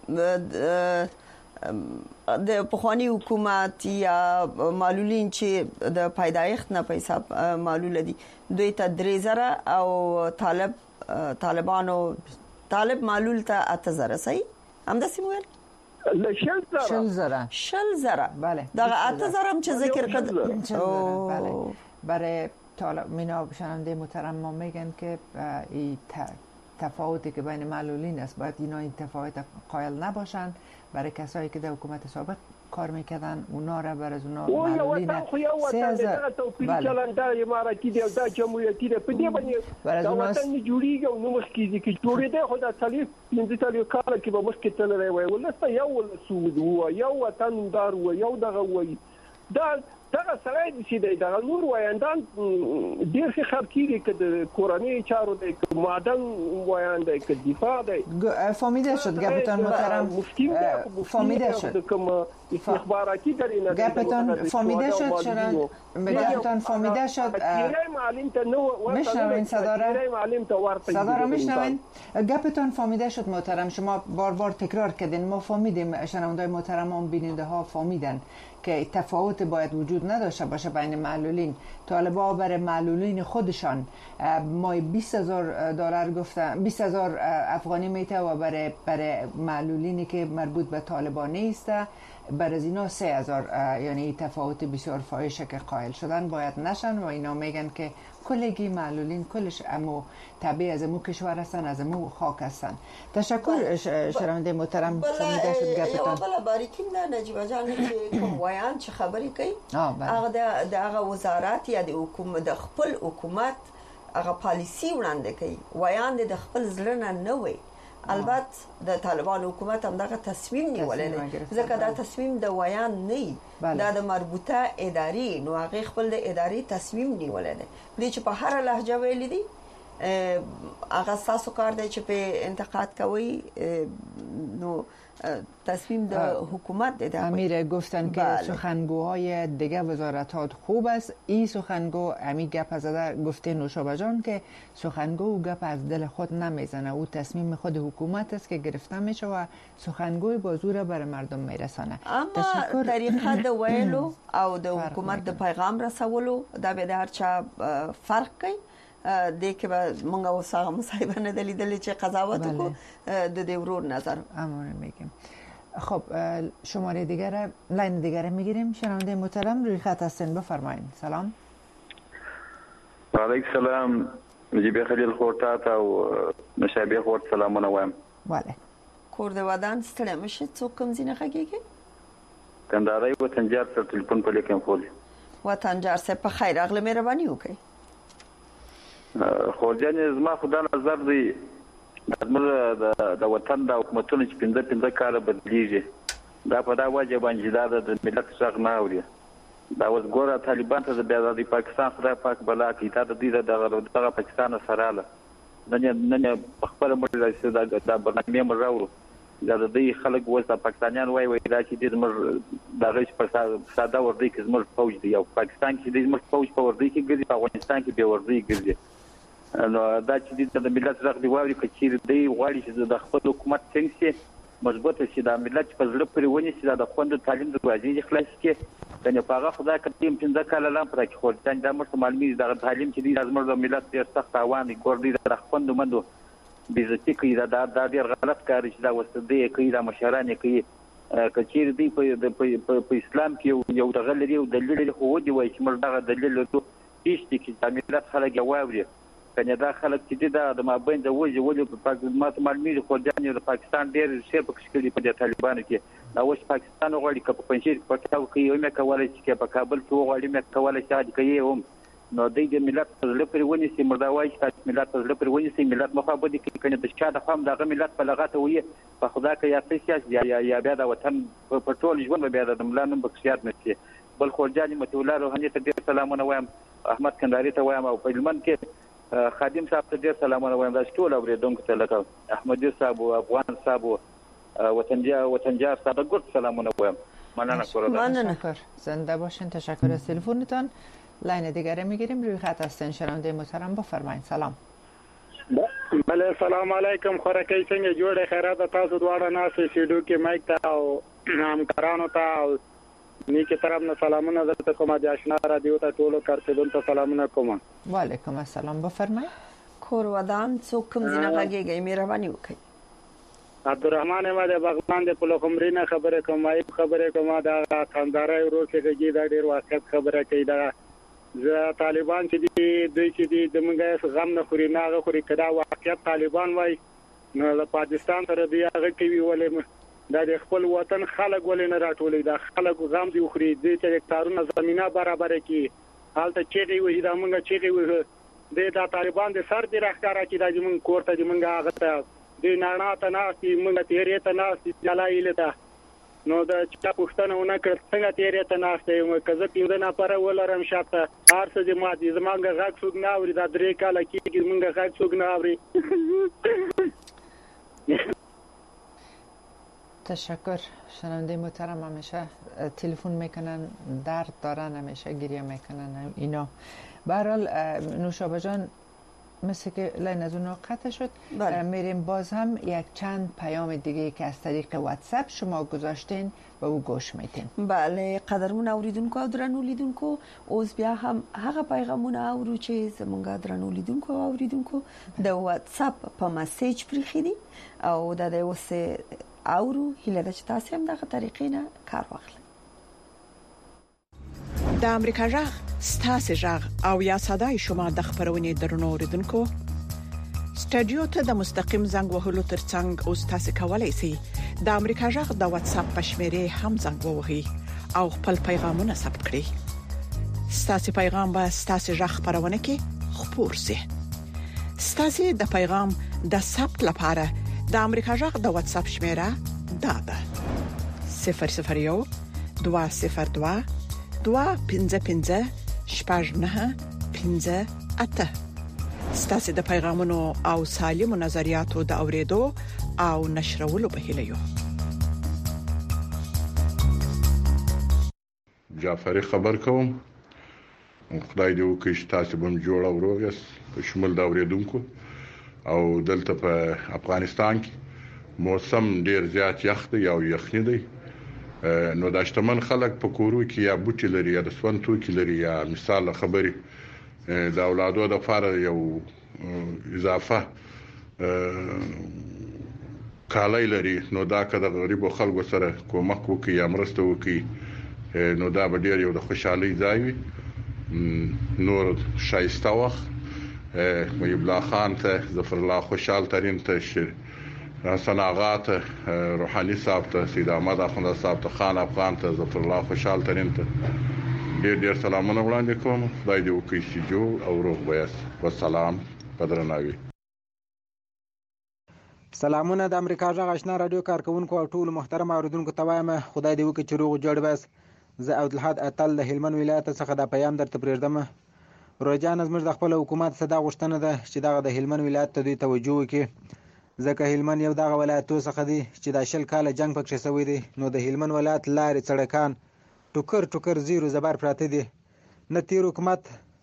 د پخوانی حکومت یا معلولین چې د پیدایښت نه پیسې معلول دي دوی ته درې زره او طالب طالبانو طالب معلول ته اته زره صحیح همداسې ویل شل زره شل زره شل زره بله دغه اته زره هم چې ذکر کړ بله برای طالب مینا شنونده محترم ما میگن که این تفاوتی که بین معلولین است باید اینا این تفاوت قائل نباشن. برای کسایی که در حکومت سابق کار میکردن اونا را بر از اونا معلولین سه هزار بله چلنده اماراتی دی دا جمهوریتی دی په دې باندې دا وطن جوړیږي او نو مخکې چې جوړېده خو دا تالیف پنځه تالیف کال کې به مخکې تللی وای ولسته یو سود وو یو وطن دار وو یو دغه وای دا دغه سړی چې دی دغه نور وایندان ډېر ښه خبر کیږي چې د کورنۍ چارو د معدن وایند د دفاع دی فهمیده شد گپتان محترم فهمیده شد کوم استخباراتی درینه گپتان فهمیده شد چرا گپتان فهمیده شد معلم ته نو میشنوین صدا را معلم ته ورته صدا را میشنوین گپتان فهمیده شد محترم شما بار بار تکرار کردین ما فهمیدیم شنوندای محترم هم بیننده ها فهمیدن که تفاوت باید وجود نداشته باشه بین معلولین. طالبا برای معلولین خودشان مای بیست هزار دلار گفتن بیست هزار افغانی میته و برای برای معلولینی که مربوط به طالبان نیست برای از اینا سه هزار یعنی تفاوت بسیار فاحشه که قائل شدن باید نشن و اینا میگن که کلگی معلولین کلش امو تابع از امو کشور هستن از امو خاک هستن. تشکر شنونده محترم فهمیده شد گپتان. بله باریکیم نه نجیبه جان چې کوم وایان چې خبرې کوي هغه د هغه وزارت یا د حکومت د خپل حکومت هغه پالیسی وړاندې کوي وایان د خپل ځل نه نه وي البته د طالبان حکومت هم دغه تصمیم نیولې دی ځکه دا تصمیم د وایان نه دا د مربوطه اداري نو هغه خپل د اداري تصمیم نیولې دی د چې په هر لهجه ویل دي هغه تاسو کار دی چې په انتقاد کوي نو تصمیم د حکومت ده. امیر گفتن که بله. سخنگوهای دیگه وزارت‌ها خوب است. این سخنگو امی گپ زده گفته نوشابه جان که سخنگو گپ از دل خود نمیزنه، او تصمیم خود حکومت است که گرفته میشه و سخنگوی بازور بر مردم میرسانه. اما طریقه د ویلو او د حکومت د پیغام رسولو دا به هر چا فرق کوي. د کې به مونږ اوسه مصاحبه نه دلیدلې چې قضاوت کو د دې ورور نظر امر میگیم. خب شماره دیگر لاین دیگر میگیریم. شنونده محترم روی خط هستین، بفرمایید. سلام. و علیکم السلام. مجیب خلیل خورتات او مشابه خورت سلامونه وایم. بله. کورد ودان ستړی مشه څوک کوم ځینه غږیږي؟ کندهاری وطنجار سره ټلیفون په لیکم خول. وطنجار سره په خیر اغله مهرباني وکړئ. خورجان زما خدای نظر دی د د وطن د حکومتونو چې پنځه پنځه کاله بدلیږي دا په دا وجه باندې دا د ملت څخه نه اوري. دا اوس ګوره طالبان ته د آزادي پاکستان خدای پاک بلا کوي دا د دې د دغه پاکستان سره له نن نن په خپل مړ راځي دا د برنامه مراورو دا د دې خلک وځه پاکستانیان وای وای دا چې د مر دغه په ساده وردی کې زموږ فوج دی او پاکستان کې د زموږ فوج په وردی کې ګرځي په افغانستان کې به وردی ګرځي. نو دا چې د ملت زغ دی واوري کچیر دی غواړي چې د خپل حکومت څنګه سي مضبوط شي د ملت په زړه پورې ونی چې د خوند تعلیم د واجب خلاص کې کنه پاغه خدای کتیم پنځه کاله لام پر کې خورځان د مرته معلومي د تعلیم چې د زموږ د ملت ډیر سخت اوان ګور دی د خوند مندو بیزتی کوي دا دا ډیر غلط کار چې دا وسته کوي د مشران کوي کچیر دی په اسلام کې یو د غلري او دلیل خو دی وای چې موږ دغه دلیل ته هیڅ چې د ملت خلک واوري کنه دا خلک چې دا د مابین د وجه ولې په پاکستان معلومي خو ځان د پاکستان ډیر شی په شکل په طالبانو کې دا اوس پاکستان غواړي چې په پنځیر په تاو کې یو مې کولای چې په کابل کې غواړي مې کولای چې کوي هم نو د ملت په لپاره ونی سي مرداوي چې ملت په لپاره ونی سي ملت مخابدي کې کنه د شاده فهم دغه ملت په لغته وي په خدا کې یا سیاست یا یا بیا د وطن په ټول ژوند بیا د ملانم بخښیات نشي بل خورجاني متولا روحاني ته ډیر سلامونه وایم. احمد کندهاری ته وایم او په لمن کې خادم صاحب ته ډیر سلامونه وایم. دا ټول اوریدونکو ته لکه احمدی صاحب او افغان صاحب وطنجار وطنجار صاحب ګورت سلامونه وایم. مننه کوم. زنده باشین. تشکر از تلفنتان. لاین دیگر میگیریم. روی خط هستین شنونده محترم، بفرمایید. سلام. بله سلام علیکم. خورکی څنګه جوړه خیرات تاسو دواړه ناسې سیډو کې مایک ته او همکارانو ته او نیکه طرف نه سلامونه درته کوم. د آشنا رادیو ته ټولو کارکوونکو ته سلامونه کوم. و علیکم السلام. بفرمایید. کور ودان څوک کوم ځنه غږیږي مهرباني وکړئ. عبدالرحمن احمد بغلان د پلوخمرینه خبره کوم. ایب خبره کوم. دا خاندارای ورو کې غږی دا ډیر واقعیت خبره کوي. دا ز طالبان چې دی دوی چې دی د منګه غم نه خوري نه غو خوري کدا واقعیت طالبان وای نو د پاکستان سره دی هغه کوي ولې دا د خپل وطن خلک ولې نه راټولې دا خلک غم دی خوري دي چې کارونه زمينه برابر کی حالت چې دی وې دا مونږ چې دی د دا طالبان د سر دی راخاره کی دا مونږ کوړه دی مونږ هغه ته دی نه ته نه چې مونږ تیرې ته نه جلایله تا نو دا چې پښتنه ونه کړ څنګه تیرې ته ناشته یو کزه پیند نه پر ولرم شاته هر څه دې ماتي زمونږ غږ څوک نه اوري دا درې کاله کېږي مونږ غږ څوک نه اوري. تشکر. شنونده محترم همیشه تلفن میکنن، درد دارن، همیشه گریه میکنن اینا. به هر حال نوشابه جان مثل که لین از اون قطع شد. بله. میریم باز هم یک چند پیام دیگه که از طریق واتساپ شما گذاشتین و او گوش میتین. بله قدرمون اوریدونکو او درنو لیدونکو اوس بیا هم هغه پیغامونه اورو چې زمونږ درنو لیدونکو او اوریدونکو د واتساپ په میسج پریخي او د اوس اورو هله د تاسو هم دغه طریقې نه کار واخلئ. د امریکا جغ ستاسو جغ او یا صداي شما د خبرونې درنو اوریدونکو سټډیو ته د مستقیم زنګ وهلو ترڅنګ او تاسو کولای شئ د امریکا جغ د واتساپ پښمره هم زنګ ووهئ او خپل پیغامونه ثبت کړئ. ستاسو پیغام به ستاسو جغ خبرونه کې خپور شي. ستاسو د پیغام د ثبت لپاره د امریکا جغ د واتس اپ شمیره دا ده صفر صفر یو دوه صفر دوه دوه پنځه پنځه شپږ نه پنځه اته. ستاسو د پیغامونو او سالمو نظریاتو د اوریدو او نشرولو په هیله یو. جعفری خبر کوم. خدای دې وکړي چې تاسو به جوړ او روغ یاست په شمول د اوریدونکو. او دلته په افغانستان کې موسم ډیر زیات یخ دی او یخني دی. نو د شتمن خلک په کورو کې یا بوټي لري یا د سون توکي لري یا مثال خبري د اولادو د لپاره یو اضافه کالای لري نو دا که د غریبو خلکو سره کومک وکړي یا مرسته وکړي نو دا به ډیر یو د خوشحالي ځای وي. نور شایسته وخت محب الله خان ته ظفر الله خوشحال ترین ته شیر حسن آغا ته روحاني صاحب ته سید احمد اخوند صاحب ته خان افغان ته ظفر الله خوشحال ترین ته ډیر ډیر سلامونه وړاندې کوم. خدای دې وکړي چې جوړ او روغ وایاست. والسلام پدرناوي. سلامونه د امریکا جغ آشنا رادیو کارکونکو او ټول محترم اوریدونکو ته وایم خدای دې وکړي چې روغ جوړ وایاست. زه عبدالحد اتل د هلمند ولایت څخه دا پیغام درته پرېږدم. روجان زموږ د خپل حکومت صدا غوښتنه ده چې دغه د هلمند ولایت ته دوی توجه وکړي ځکه هلمند یو دغه ولایتو څخه دی چې د شل کاله جنگ پکې شوی دی. نو د هلمند ولایت لارې سړکان ټوکر ټوکر زیرو زبر پراته دي. نه تیر حکومت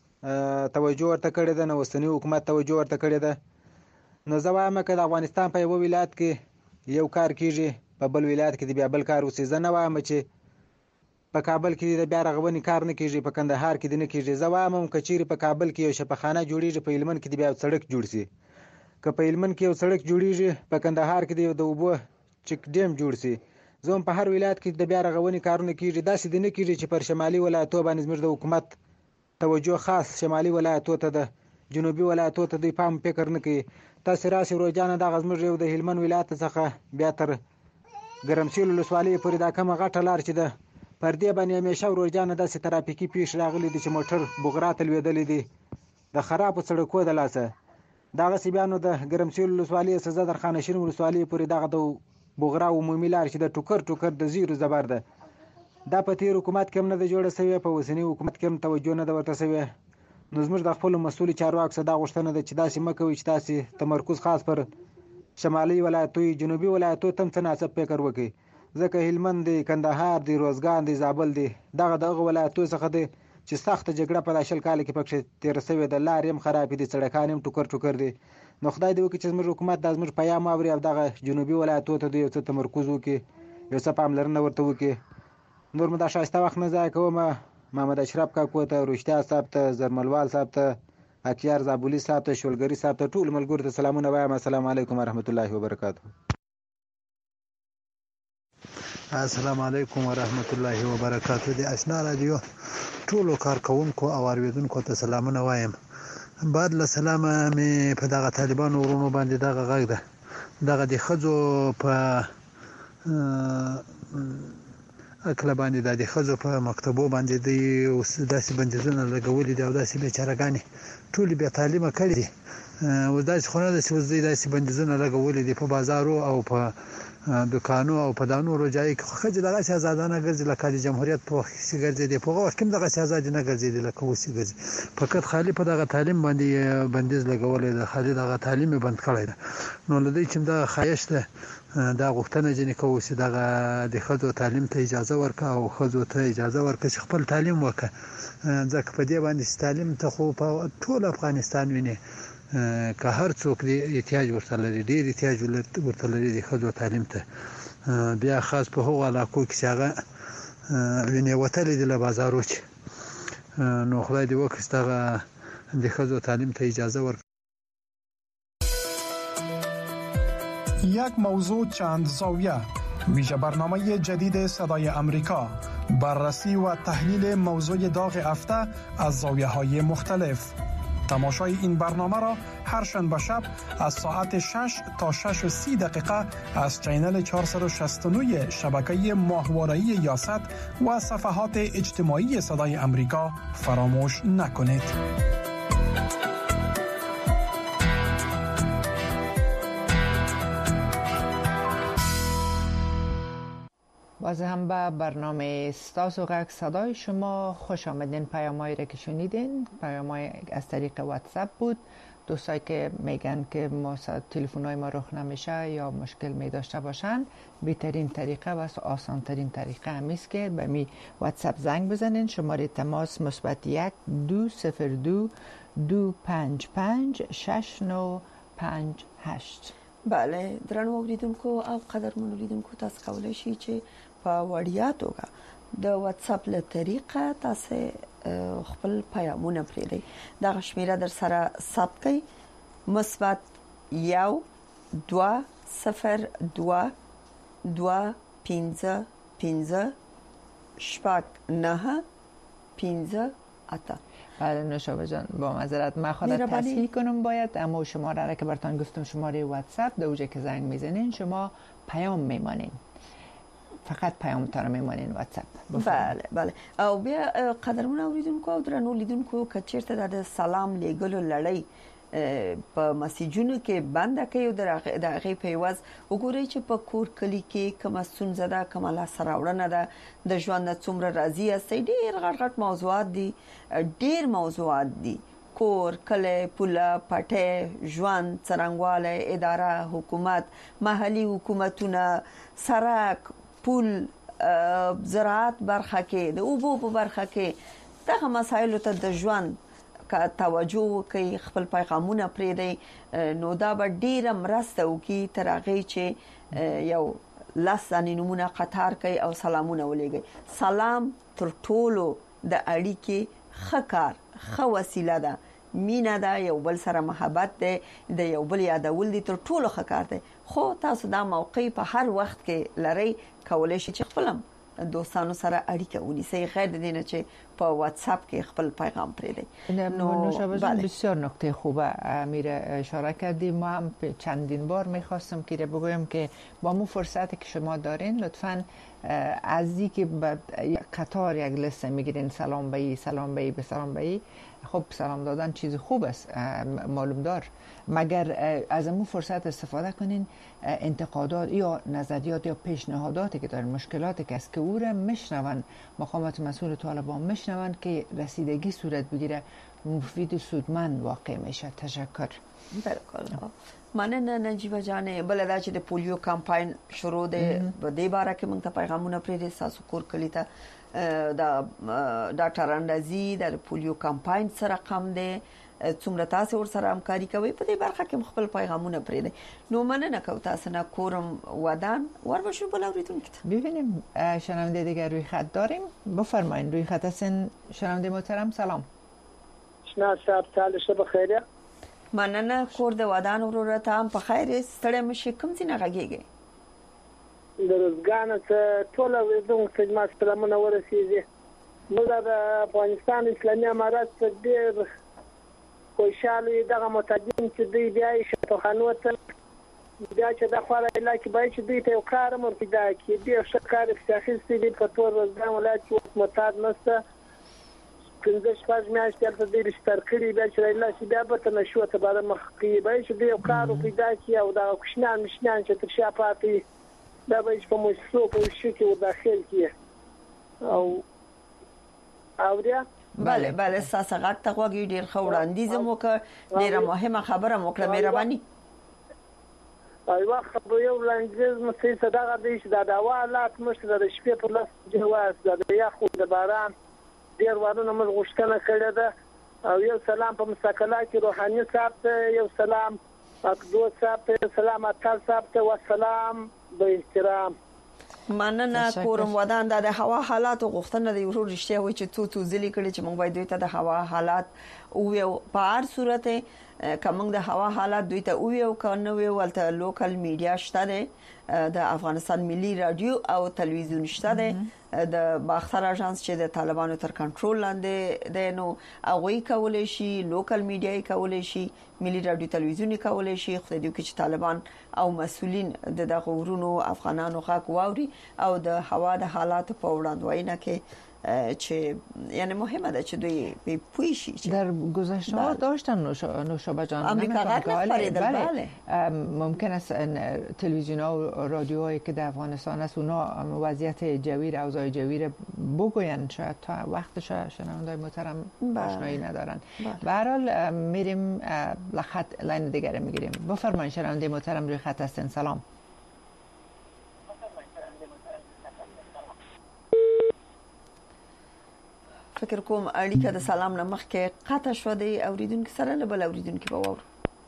توجه ورته کړې ده نه اوسنی حکومت توجه ورته کړې ده. نو زه وایم که د افغانستان په یو ولایت کې یو کار کیږي په بل ولایت کې د بیا بل کار وسي. زه نه وایم چې په کابل کې د بیا رغونې کار نه کیږي په کندهار کې د نه کیږي. زه وایم که چیرې په کابل کې یو شفاخانه جوړیږي په هلمند کې د بیا سړک جوړ شي. که په هلمند کې یو سړک جوړیږي په کندهار کې د اوبو چک ډیم جوړ شي. زه په هر ولایت کې د بیا رغونې کارونه کیږي. داسې د نه کیږي چې پر شمالي ولایتو باندې زموږ د حکومت توجه خاص شمالي ولایتو ته ده جنوبي ولایتو ته دوی پام فکر نه کوي. تاسو راسي روجانه دغه زموږ یو د هلمند ولایت څخه بیا تر ګرمسیل ولسوالۍ پورې دا کومه غټه لار چې ده پر دې باندې همیشه روجانه داسې ترافیکي پیښې راغلي دي چې موټر بغرا ته لوېدلي دي د خرابو سړکو د لاسه. دغسې بیا نو د ګرمسیل ولسوالۍ څخه درخانه شین ولسوالۍ پورې دغه د بغرا عمومي لار چې د ټوکر ټوکر د زیرو زبر ده دا په تیر حکومت کې هم نه ده جوړه سوې په اوسني حکومت کې هم توجه نه ده ورته سوې. نو زموږ د خپلو مسؤلو چارواکو څخه دا غوښتنه ده چې داسې مه کوئ چې تاسې تمرکز خاص پر شمالي ولایتو جنوبي ولایتو ته هم څه ناڅه فکر وکړئ ځکه هلمند دی کندهار دی روزګان دی زابل دی دغه دغه ولایتو څخه دی چې سخته جګړه په شل کال کې پکې تیر شوې ده. لارې هم خرابې دي سړکان هم ټوکر ټوکر دي. نو خدای دې وکړي چې زموږ حکومت دا زموږ پیام واوري او دغه جنوبي ولایتو ته یو څه تمرکز وکړي یو څه پاملرنه ورته وکړي. نور مو دا ښایسته وخت نه ضایع کوم. محمد اشرف کاکو ته روشتیا صاحب ته زرملوال صاحب ته اکیار زابولي صاحب ته شولګري صاحب ته ټول ملګرو ته سلامونه وایم. السلام علیکم ورحمت الله وبرکاته. السلام علیکم ورحمت الله وبرکاته. د آشنا رادیو ټولو کارکونکو او اوریدونکو ته سلامونه وایم. بعد له سلامه مې په دغه طالبانو ورونو باندې دغه غږ ده دغه د ښځو په اکله باندې د ښځو په مکتبو باندې د داسې بندیزونه لګولي دي او داسې بیچارهګانې ټولې بې تعلیمه کړي دي. اوس داسې خو نه ده چې اوس دوی داسې بندیزونه لګولي دي په بازارو او په دکانو او په دا نورو ځایو کې خو ښځې دغسې ازادانه ګرځي لکه د جمهوریت په وخت کې ګرځېدې په هغه وخت کې هم دغسې ازادې نه ګرځېدې لکه اوس یې ګرځي. فقط خالي په دغه تعلیم باندې بندیز لګولی ده خالي دغه تعلیم یې بند کړی ده. نو له دوی چې دغه ښایست ده دا غوښتنه ځینې کوو چې دغه د ښځو تعلیم ته اجازه ورکړه او ښځو ته اجازه ورکړه چې خپل تعلیم وکړه ځکه په دې باندې چې تعلیم ته خو په ټول افغانستان ویني که هر څوک دی احتیاج ورته لري ډېر احتیاج ورته لري د ښځو تعلیم ته بیا خاص په هغو علاقو کې چې هغه وینې وتلې دي له بازارو چې نو خدای دې وکړي چې دغه د ښځو تعلیم ته اجازه ورکړي. یک موضوع چند زاویه ویژه برنامه جدید صدای امریکا بررسی و تحلیل موضوع داغ هفته از زاویه های مختلف. تماشای این برنامه را هر شنبه شب از ساعت شش تا شش و سی دقیقه از چینل چهارصد و شصت و نه شبکه ماهواره‌ای یاست و صفحات اجتماعی صدای امریکا فراموش نکنید. باز هم به برنامه ستاسو غک صدای شما خوش آمدین. پیامایی را که شنیدین پیامای از طریق واتساپ بود. دوستایی که میگن که ما تلفن‌های ما رخ نمیشه یا مشکل می داشته باشن، بهترین طریقه و آسان ترین طریقه همیست که به می واتساپ زنگ بزنین. شماره تماس مثبت یک دو صفر دو دو پنج پنج شش نو پنج هشت. بله درنو اوریدونکو او قدرمنو اوریدونکو تاسو کولای شئ چې په وړیا توګه د واتساپ له طریقه تاسو خپل پیغامونه پرېږدئ. دا شمیره در سره ثبت کړئ: مثبت یو دوه صفر دوه دوه پنځه پنځه شپږ نه پنځه اته. بله نوشابه جان با معذرت من خودم تصحیح کنم باید، اما شماره را که براتون گفتم شماره واتساپ در اونجا که زنگ میزنین شما پیام میمانین، فقط پیامتون رو میمانین واتساپ. بله بله. او بیا قدرمن اوریدونکو او درنو لیدونکو که چیرته د سلام لیږلو لړۍ په مسیجونو کې بنده کوي او د هغې په عوض وګورئ چې په کور کلي کې کومه ستونزه ده، کومه لاسته راوړنه ده، د ژوند نه څومره راضي یاستئ. ډېر غټ غټ موضوعات دي، ډېر موضوعات دي: کور، کلی، پوله، پټی، ژوند، څرنګوالی، اداره، حکومت، محلي حکومتونه، سړک، پول، زراعت برخه کې، د اوبو په برخه کې دغه مسایلو ته د ژوند که توجه وکړي، خپل پیغامونه پرېږدئ، نو دا به ډېره مرسته وکړي تر هغې چې یو لس ځانې نومونه قطار کوي او سلامونه ولېږئ. سلام تر ټولو د اړیکې ښه کار، ښه وسیله ده. مینه ده، یو بل سره محبت ده، د یو بل یادول دي، تر ټولو ښه کار دی. خو تاسو دا موقع په هر وخت کې لرئ، کولی شئ چې خپلم دوستانو سره اړیکه ونیسئ، غیر د دې نه چې په واتساپ کې خپل پیغام پرېږدئ. نوشابه جان بسیار نکته خوبه امیر اشاره کردیم. ما هم چندین بار میخواستم که بگویم که با مو فرصتی که شما دارین لطفاً از این که قطار یک لسته میگیرین سلام بایی سلام بایی به سلام بایی، خب سلام دادن چیز خوب است معلوم دار، مگر از امون فرصت استفاده کنین انتقادات یا نظریات یا پیشنهاداتی که دارین، مشکلاتی که است که او را میشنون، مقامات مسئول طالبان میشنون که رسیدگی صورت بگیره، مفید و سودمند واقع میشه. تشکر. بالکل مننه نجیبه جان. بل دا چې د پولیو کمپاین شروع دی، په دې باره کې موږ ته پیغامونه پرېږدئ. تاسو کور کلي ته د ډاکټر اندازي د پولیو کمپاین سره رقم دی، څومره تاسو ورسره همکاري کوئ، په دې برخه کې خپل پیغامونه پرېږدئ. نو مننه کوم تاسو نه. کورم ودان ور بشو بل اوریدونکو ته ببینیم شنونده دیگر روی خط داریم. بفرمایید روی خط هستین شنونده محترم. سلام. شنا صاحب سال شب بخیر. مننه. کور د ودان وروره ته هم په خیر. ستړی مشي کوم ځای نه غږیږي؟ د روزګان څخه ټول اوریدونکو ته ما سلامونه ورسیږي. موږ د افغانستان اسلامي امارات څخه ډېر خوشاله دغه متدین چې دوی بیا یې شتوخانو ته بیا چې د خپل علاقې باید چې دوی ته یو کار مور پیدا کړي. ډېر ښه کار اخیستی دی په ټول روزګان ولایت کې اوس معتاد نشته. پنځه شپږ میاشتې هلته دوی رشتر کړي، بیا چې رایله شي بیا به ته نشو ته باره مخ کوي. باید چې دوی یو کار پیدا کړي او دغه کوچنیان مشنیان چې تر شا پاتې دا به په مؤسسو په وشو کې وداخل کړي. او اوریا بله بله ساسه غټ ته غوږی ډیر ښه وړاندیز مو کړ، ډیره مهمه خبره مو کړه. مهرباني. ایوه خبر یو وړاندیز مو څه صدقه دی چې دا د هوا حالات مشته د شپې په لاس جواز د یخ او د باران ډیر وارونه موږ غوښتنه کړې ده. او یو سلام په مساکله کې روحاني صاحب ته، یو سلام اقدو صاحب ته، سلام اتل صاحب ته، والسلام به احترام. مننه. کورم ودان د هوا حالات غوښتنه دی ورو رښتیا وي چې تو تو ځلې کړي چې موږ باید دوی ته د هوا حالات او په هر صورت کوم د هوا حالات دوی ته او یو کنه وی ولته لوکل میډیا شته ده، د افغانستان ملي رادیو او تلویزیون شته ده، د باختر اژانس چې د طالبانو تر کنټرول لاندې ده. نو هغه کولای شي لوکل میډیا کولای شي، ملي رادیو تلویزیون کولای شي، خو د دې کې چې طالبان او مسولین د دغه ورونو افغانانو حق واوري او د هوا د حالات په وړاندوینه کې چې یعنی مهمه ده چې دوی به پوه شي. در گذشته ها داشتن نوشابه جان آمریکا غرب بله ممکن است تلویزیون ها و رادیوهایی که در افغانستان است اونا وضعیت جوی اوضاع جوی رو بگوین، شاید تا وقتش شنوندای محترم آشنایی ندارن. به هر حال میریم لخط لاین دیگه میگیریم. بفرمایید شنونده محترم روی خط هستین. سلام. فکر کوم اړیکه د سلام نه مخکې قطع شو دی اوریدونکو سره له بل اوریدونکو په وور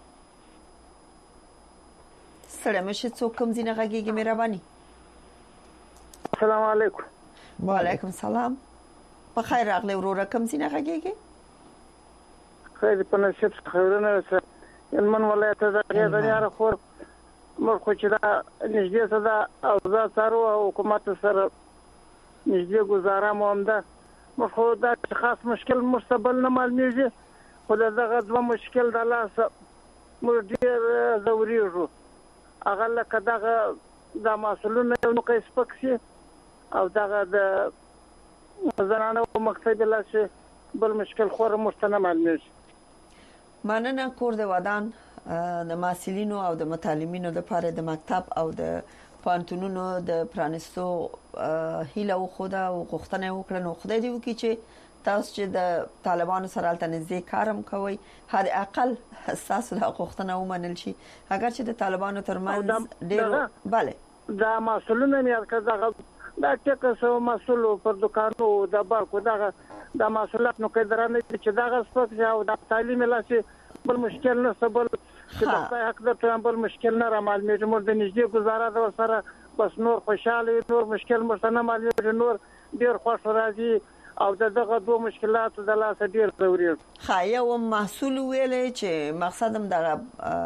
سره مشه څوک کوم ځینې غږیږي مهرباني. السلام علیکم. وعلیکم السلام. په خیر راغلی وروره کوم ځینې غږیږي؟ خیر په نصیب خیرونه سره من ولایت د غیرانه خور مر خو چې دا نږدې صدا او ځا سره حکومت سره نږدې گزاره مو ده مخه دا خاص مشکل مستقبل نه معلومیږي خو دغه دوه مشکل د لاس مر ډیر ضروري هغه لکه دغه د مسولونو نو قیس پکسي او دغه د زنانه مکتب لاس بل مشکل خور مستنه معلومیږي. مننه. کور د ودان د ماسلینو او د متعلمینو د لپاره د مکتب او د پانتونونو د پرانستو هیله خوده او غوښتنه وکړه نو خدای دې وکړي چې تاسو چې د طالبانو سره التنزي کارم کوي هر اقل اساس له غوښتنه ومنل شي اگر چې د طالبانو ترمنځ ډیر bale دا مسولونه مې کړه دا چې څو مسولو پر دکانو د بارکو دا د مسولات نو کې درنه چې دا سپک او د تعلیم لاسي بل مشکل نه سبل چې د حق د ترامبل مشکل نه را معلومه مور د نږدې گزاره د سره بس نور خوشاله نور مشکل مرتنه معلومه نور ډیر خوش راځي او دغه دوه مشکلات د لاس ډیر ضروري. خایه او محصول ویلې چې مقصدم دغه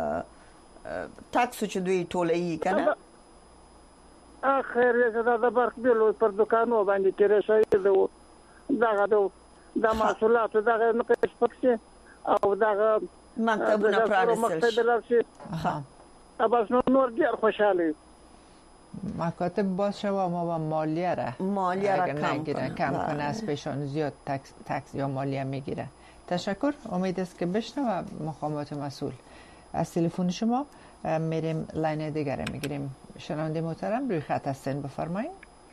ټاکس چې دوی ټولې کنه اخر زه د برق بیل پر دکانو باندې کېره شوی دی دغه د محصولات دغه نقش پکې او دغه مکتبونه پرانستل شي. ها بس نور ډیر خوشاله مکاتب باز شوا ما و مالیه را مالیه را کم کنه کم کنه از پیشان زیاد تکس, تکس یا مالیه میگیره. تشکر. امید است که بشنوه مقامات مسئول. از تلفن شما میریم لاین دیگر میگیریم. شنونده محترم روی خط هستین بفرمایید.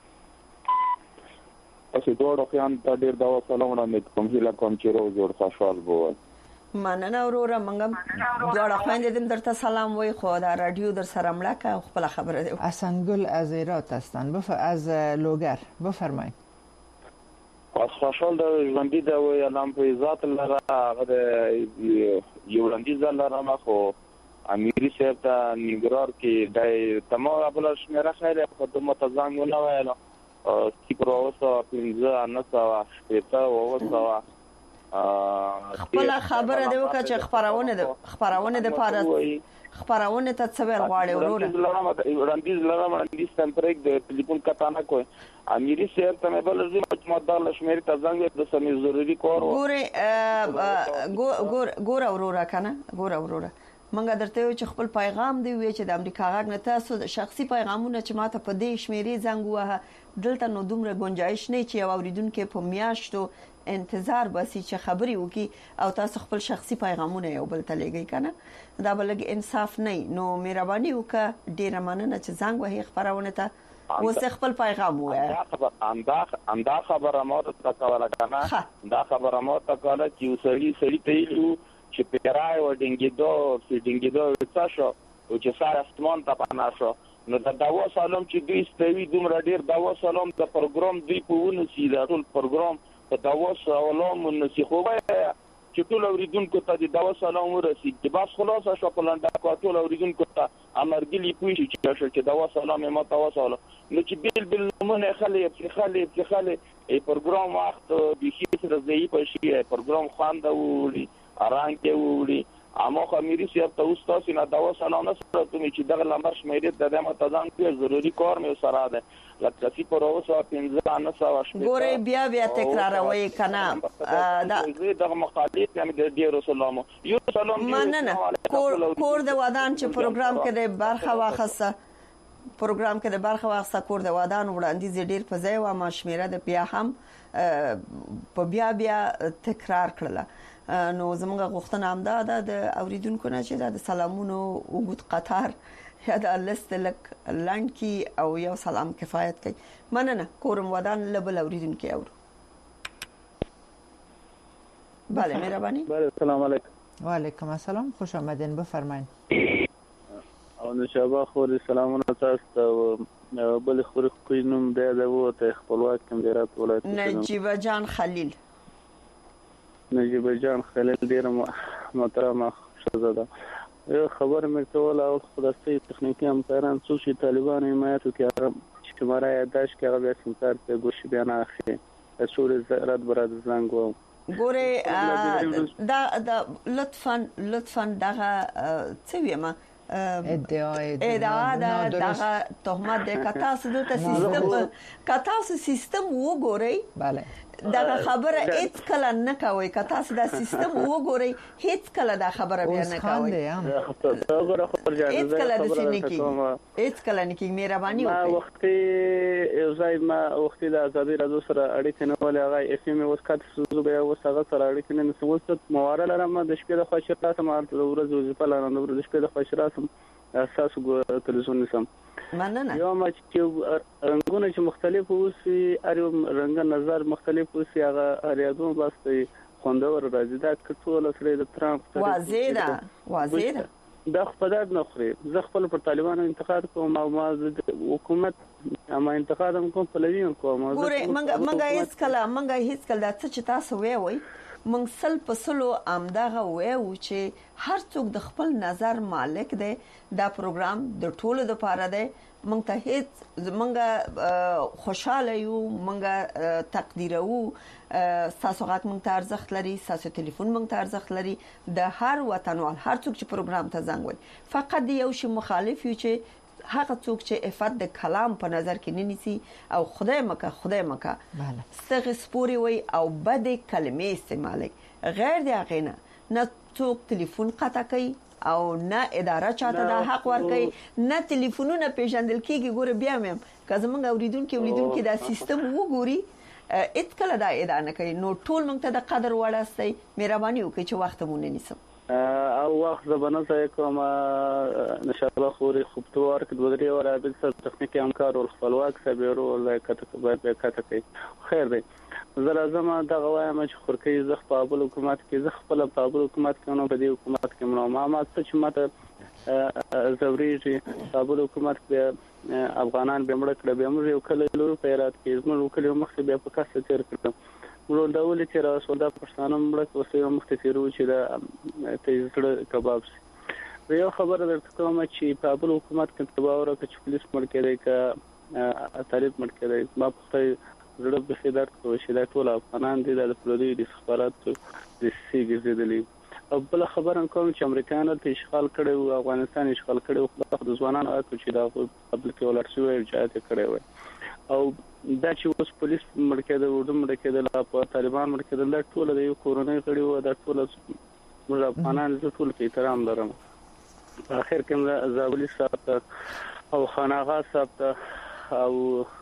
اسی دوړ خیان ته ډیر دا سلام وړاندې کوم هیله کوم چې روز ور خوشحال بوي. مننه وروره منګم دوړ خويندې دم درته سلام وای خو دا رادیو در سره ملکه خپل خبره دی. حسنگل از ایرات هستن بف از لوگر بفرمایید. از خوشحال د ژوندۍ د اعلان په ذات لره هغه یو وړاندیز لره ما خو امیری صاحب ته نیګرار کې د تمام خپل شمیره خیره خدمت ځانګونه وایي کی پروسه پنځه نه سوا شپته او سوا خپل خبره دی وکړه چې خبرونه ده خبرونه د پاره خبرونه ته څه ویل غواړي وروره وړاندیز لرم وړاندیز تمپریک د ټلیفون کتانه کوي امیری صاحب ته مې بل زما مدار لشمیر ته زنګ د سمې ضروري کار ګوره ګور ګور وروره کنه ګور وروره منګه درته چې خپل پیغام دی وی چې د امریکا غږ نه تاسو شخصي پیغامونه چې ماته په دې شمیرې زنګ وه دلته نو دومره گنجائش نه چې اوریدونکو په میاشتو انتظار باسي چې خبري وکي او تاسو خپل شخصي پیغامونه یو بل ته لګی کنه دا بلګ انصاف نه نو مهرباني وکړه ډیره مننه چې زنګ وهي خبرونه ته وسه خپل پیغام وایي. اندا اندا خبره مو ته کوله کنه دا خبره مو ته کوله چې سړي سړي ته یو چې پیرای و ډینګیدو فیډینګیدو تاسو او چې ساره استمان ته پانا شو نو دا داوا سلام چې دوی ستوي دومره ډیر داوا سلام د پروګرام دی په ونه سي دا ټول پروګرام په داوا سلام نو سي خو چې ټول اوریدونکو ته د داوا سلام ورسي چې بس خلاص شو په لنډه ټول اوریدونکو ته امرګلی پوي چې چې داوا سلام ما تاسو نو چې بیل بیل مونږه خلې په خلې په خلې ای پروګرام وخت به هیڅ راځي په شي پروګرام خواند وړي اران کې وړي اما خو امیری صاحب ته اوس تاسو نه داوا سلام نه سره ته چې دغه لمر شمیرې د دمه تزان کې ضروری کار مې سره ده لکه چې پر اوسه پنځه نه سوا شپه ګوره بیا بیا تکراروي کنه دا دغه مخالف هم د ډیرو سلام یو سلام مننه کور کور د ودان چې پروګرام کې د برخه واخصه پروګرام کې د برخه واخصه کور د ودان وړاندیز ډیر په ځای و ما شمیره د بیا هم په بیا بیا تکرار کړل. نو زموږ غوښتنه هم ده د اوریدونکو نه چې د سلامونو وګت قطار یا د لست لک لاند کی او یو سلام کفایت کوي. مننه. کورم ودان لبل اوریدونکو اورو. بله مهربانی. بله سلام علیکم. و علیکم السلام. خوش آمدین. بفرمایید. او نشابه خوري سلامونه تاسو ته. بل خوري کوینم د دغه ته خپلواک کمدارات ولایت نجیب جان خلیل. نجیب جان خلیل ډیر محترمه شهزاده. یو خبر مې کول او خلاصې تخنیکی همکاران څو چې طالبان حمایت وکړي چې ماره یاداش کې هغه سمکار ته ګوش بیان اخلي. سوري زرات براد زنګ و ګوره دا دا لطفا لطفا دغه څه ویمه ادعا ادعا دا دغه تهمت د کتاس د سیستم کتاس سیستم وګورئ. bale دا خبره هیڅ کله نه کوي. کتاس دا سیستم وګورئ هیڅ کله دا خبره بیان نه کوي. هیڅ کله د سینکی هیڅ کله نه کی مهرباني وکړئ. ما وخت یو ځای ما وخت د ازادي راډیو سره اړیکه نه ولې هغه اف ام اوس کات سوزو به اوس هغه سره اړیکه نه نسوست مواره لرم د شپې د خوشاله سم د ورځې وظیفه لرم د شپې د خوشاله سم اساس تلویزیون نسم. مننه. یو ما چې رنگونه چې مختلف اوسي اړو رنگ نظر مختلف اوسي هغه اړیادو واسطه خوندور راځي. دا کټول سره د ترامپ واضح ده واضح ده دا خپداد نه خوري. زه خپل پر طالبانو انتقاد کوم او ما حکومت اما انتقاد کوم په لوي کوم. ګوره منګه منګه هیڅ کله منګه هیڅ کله د څه چې تاسو وی وي موږ سل په سلو امداغه وایو چې هر څوک د خپل نظر مالک دی. دا پروګرام د ټولو لپاره دی. موږ ته هیڅ زمونږه خوشاله یو موږ تقدیرو تاسو غاټ موږ ته ارزښت لري. تاسو ټلیفون موږ ته ارزښت لري. د هر وطنوال هر څوک چې پروګرام ته زنګ وي فقط یو شی مخالف یو چې هغه څوک چې افت د کلام په نظر کې نه نیسي او خدای مکه خدای مکه ستغ سپوري وي او بد کلمې استعمالي غیر دی غینه نه څوک ټلیفون قطع کوي او نه اداره چاته دا حق ورکړي نه ټلیفونونه پیژندل کیږي. ګوره بیا مې که زمونږ اوریدونکو اوریدونکو دا سیستم وګوري اټ کله دا اداره نه کوي. نو ټول موږ ته د قدر وړاستي مهرباني وکړئ چې وخت مونږ نه نیسم. او وخت زبانه ځای کوم نشاله خوري خوبتوار کې دوه ورا به تخنیکی همکار او خپلواک سبيرو ولای کته باید به کته کوي. خیر دی. زه لازم دا غوایم چې خورکې زخ په حکومت کې زخ په حکومت کې نو په دې حکومت کې نو ما ما څه چې ماته زوريږي په حکومت کې افغانان به مړ کړه به موږ یو کله لور پیرات کې موږ کله مخ به په کاسه تیر کړو. موږ دا ولې چې را سودا پښتانه مړ اوسې مخ ته تیرو چې دا تیزړه کباب سي. یو خبره درته کوم چې په حکومت کې تباور او چې پولیس مړ کړي کا طالب مړ کړي ما په زړه به خدای ته چې دا ټول افغانان دي د پلوړي د استخبارات د سیګ زیدلې. او بل خبره کوم چې امریکایانو ته اشغال کړي او افغانستان اشغال کړي او د ځوانانو اته چې دا پبلک ولرسي او جهاد کړي وي او دا چې اوس پولیس مړ کېده ورته مړ کېده لا په طالبان مړ کېده دا ټول د یو کورونې کړي او دا ټول موږ افغانان ټول په احترام لرم. په اخر کې زابلی صاحب او خاناغا صاحب او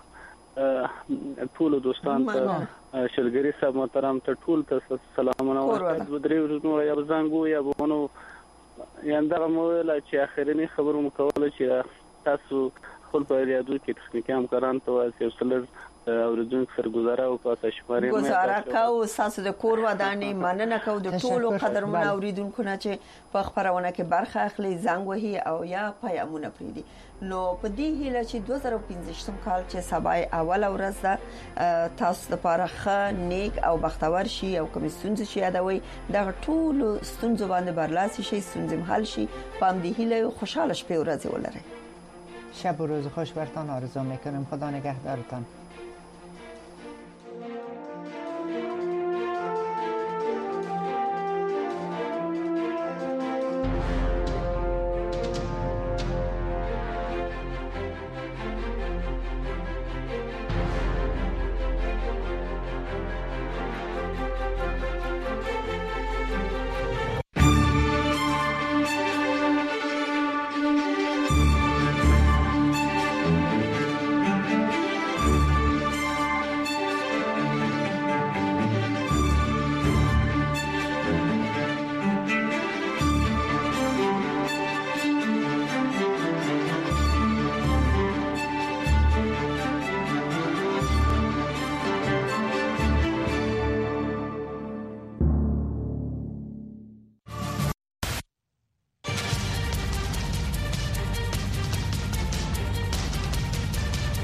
ټول دوستان ته شلګری صاحب محترم ته ټول ته سلامونه وایم. درې ورځې یا زنګو یا بونو یاندا مو لا چې اخرنی خبرو مکوله چې تاسو خپل په ریاضو کې تخنیکی همکاران ته واسي وسلر اوریدونکو سرګزاره او تاسو شمارې مې گزاره کو تاسو د کور ودانې مننه کو د ټولو قدرمن اوریدونکو نه چې په خبرونه کې برخه اخلي زنګ وهي او یا پیغامونه پریدي. نو په دې هیله چې دوه زره پنځه کال چې سبا اول ورځ ده تاسو لپاره ښه نیک او بختور شي او کوم ستونزې چې یادوي دا ټول ستونزې باندې برلاسي شي ستونزې حل شي. په دې هیله خوشاله شپه ورځ ولرئ. شب و روز خوش برتان آرزو میکنم. خدا نگهدارتان.